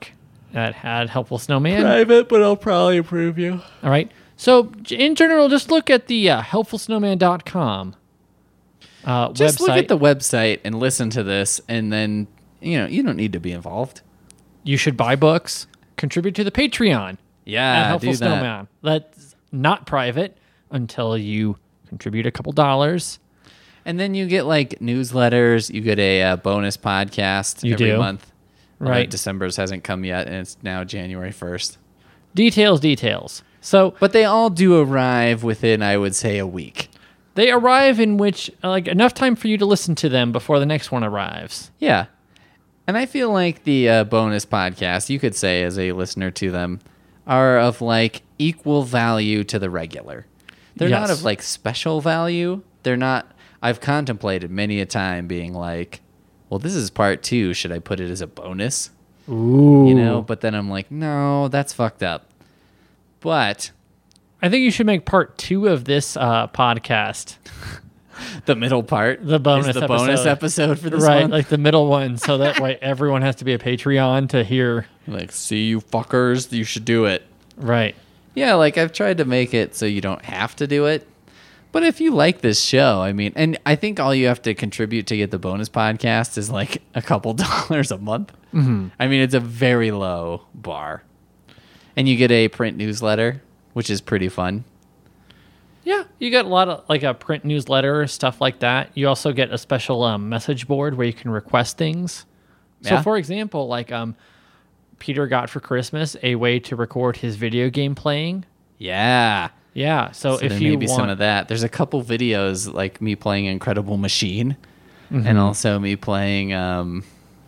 at, at Helpful Snowman. Private, but I'll probably approve you. All right. So in general, just look at the uh, helpful snowman dot com uh, Just website. look at the website and listen to this, and then, you know, you don't need to be involved. You should buy books, contribute to the Patreon at Yeah, Helpful do that. Snowman. That's not private until you contribute a couple dollars. And then you get like newsletters. You get a uh, bonus podcast You every do. month. Although Right. December's hasn't come yet, and it's now January first. Details, details. So But they all do arrive within, I would say, a week. they arrive in which, like, enough time for you to listen to them before the next one arrives. Yeah. And I feel like the uh, bonus podcasts, you could say as a listener to them, are of like equal value to the regular. They're not Yes. of like special value. They're not. I've contemplated many a time being like, well, this is part two. Should I put it as a bonus? Ooh. You know, but then I'm like, no, that's fucked up. But I think you should make part two of this uh, podcast. the middle part, The bonus is the bonus episode. episode for this Right, one. like the middle one, so that way everyone has to be a Patreon to hear. Like, see you fuckers, you should do it. Right. Yeah, like I've tried to make it so you don't have to do it. But if you like this show, I mean, and I think all you have to contribute to get the bonus podcast is like a couple dollars a month. Mm-hmm. I mean, it's a very low bar. And you get a print newsletter, which is pretty fun. Yeah, you get a lot of like a print newsletter, stuff like that. You also get a special um, message board where you can request things. So, Yeah. for example, like um, Peter got for Christmas a way to record his video game playing. Yeah. Yeah, so, So if there you may be want, some of that. There's a couple videos like me playing Incredible Machine Mm-hmm. and also me playing um,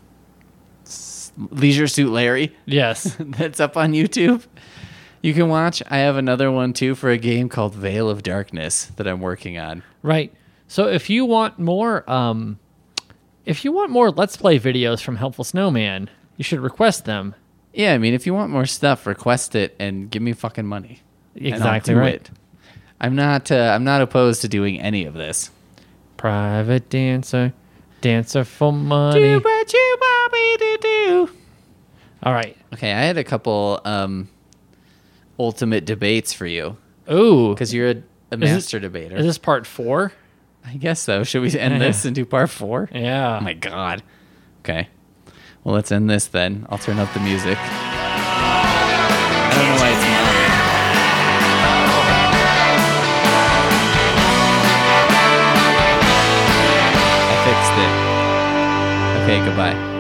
S- Leisure Suit Larry. yes, That's up on YouTube. You can watch. I have another one too for a game called Veil of Darkness that I'm working on. right. So if you want more, um, if you want more Let's Play videos from Helpful Snowman, you should request them. Yeah, I mean, if you want more stuff, request it and give me fucking money. And I'll Exactly do right. it. I'm not. Uh, I'm not opposed to doing any of this. Private dancer, dancer for money. what you want me to do. All right. Okay, I had a couple um, ultimate debates for you Ooh, because you're a, a this- master debater. is this part four? I guess so. Should we end this and do part four? Yeah. Oh my god. Okay. Well, let's end this then. I'll turn up the music. I don't know why it's not. I fixed it. Okay, goodbye.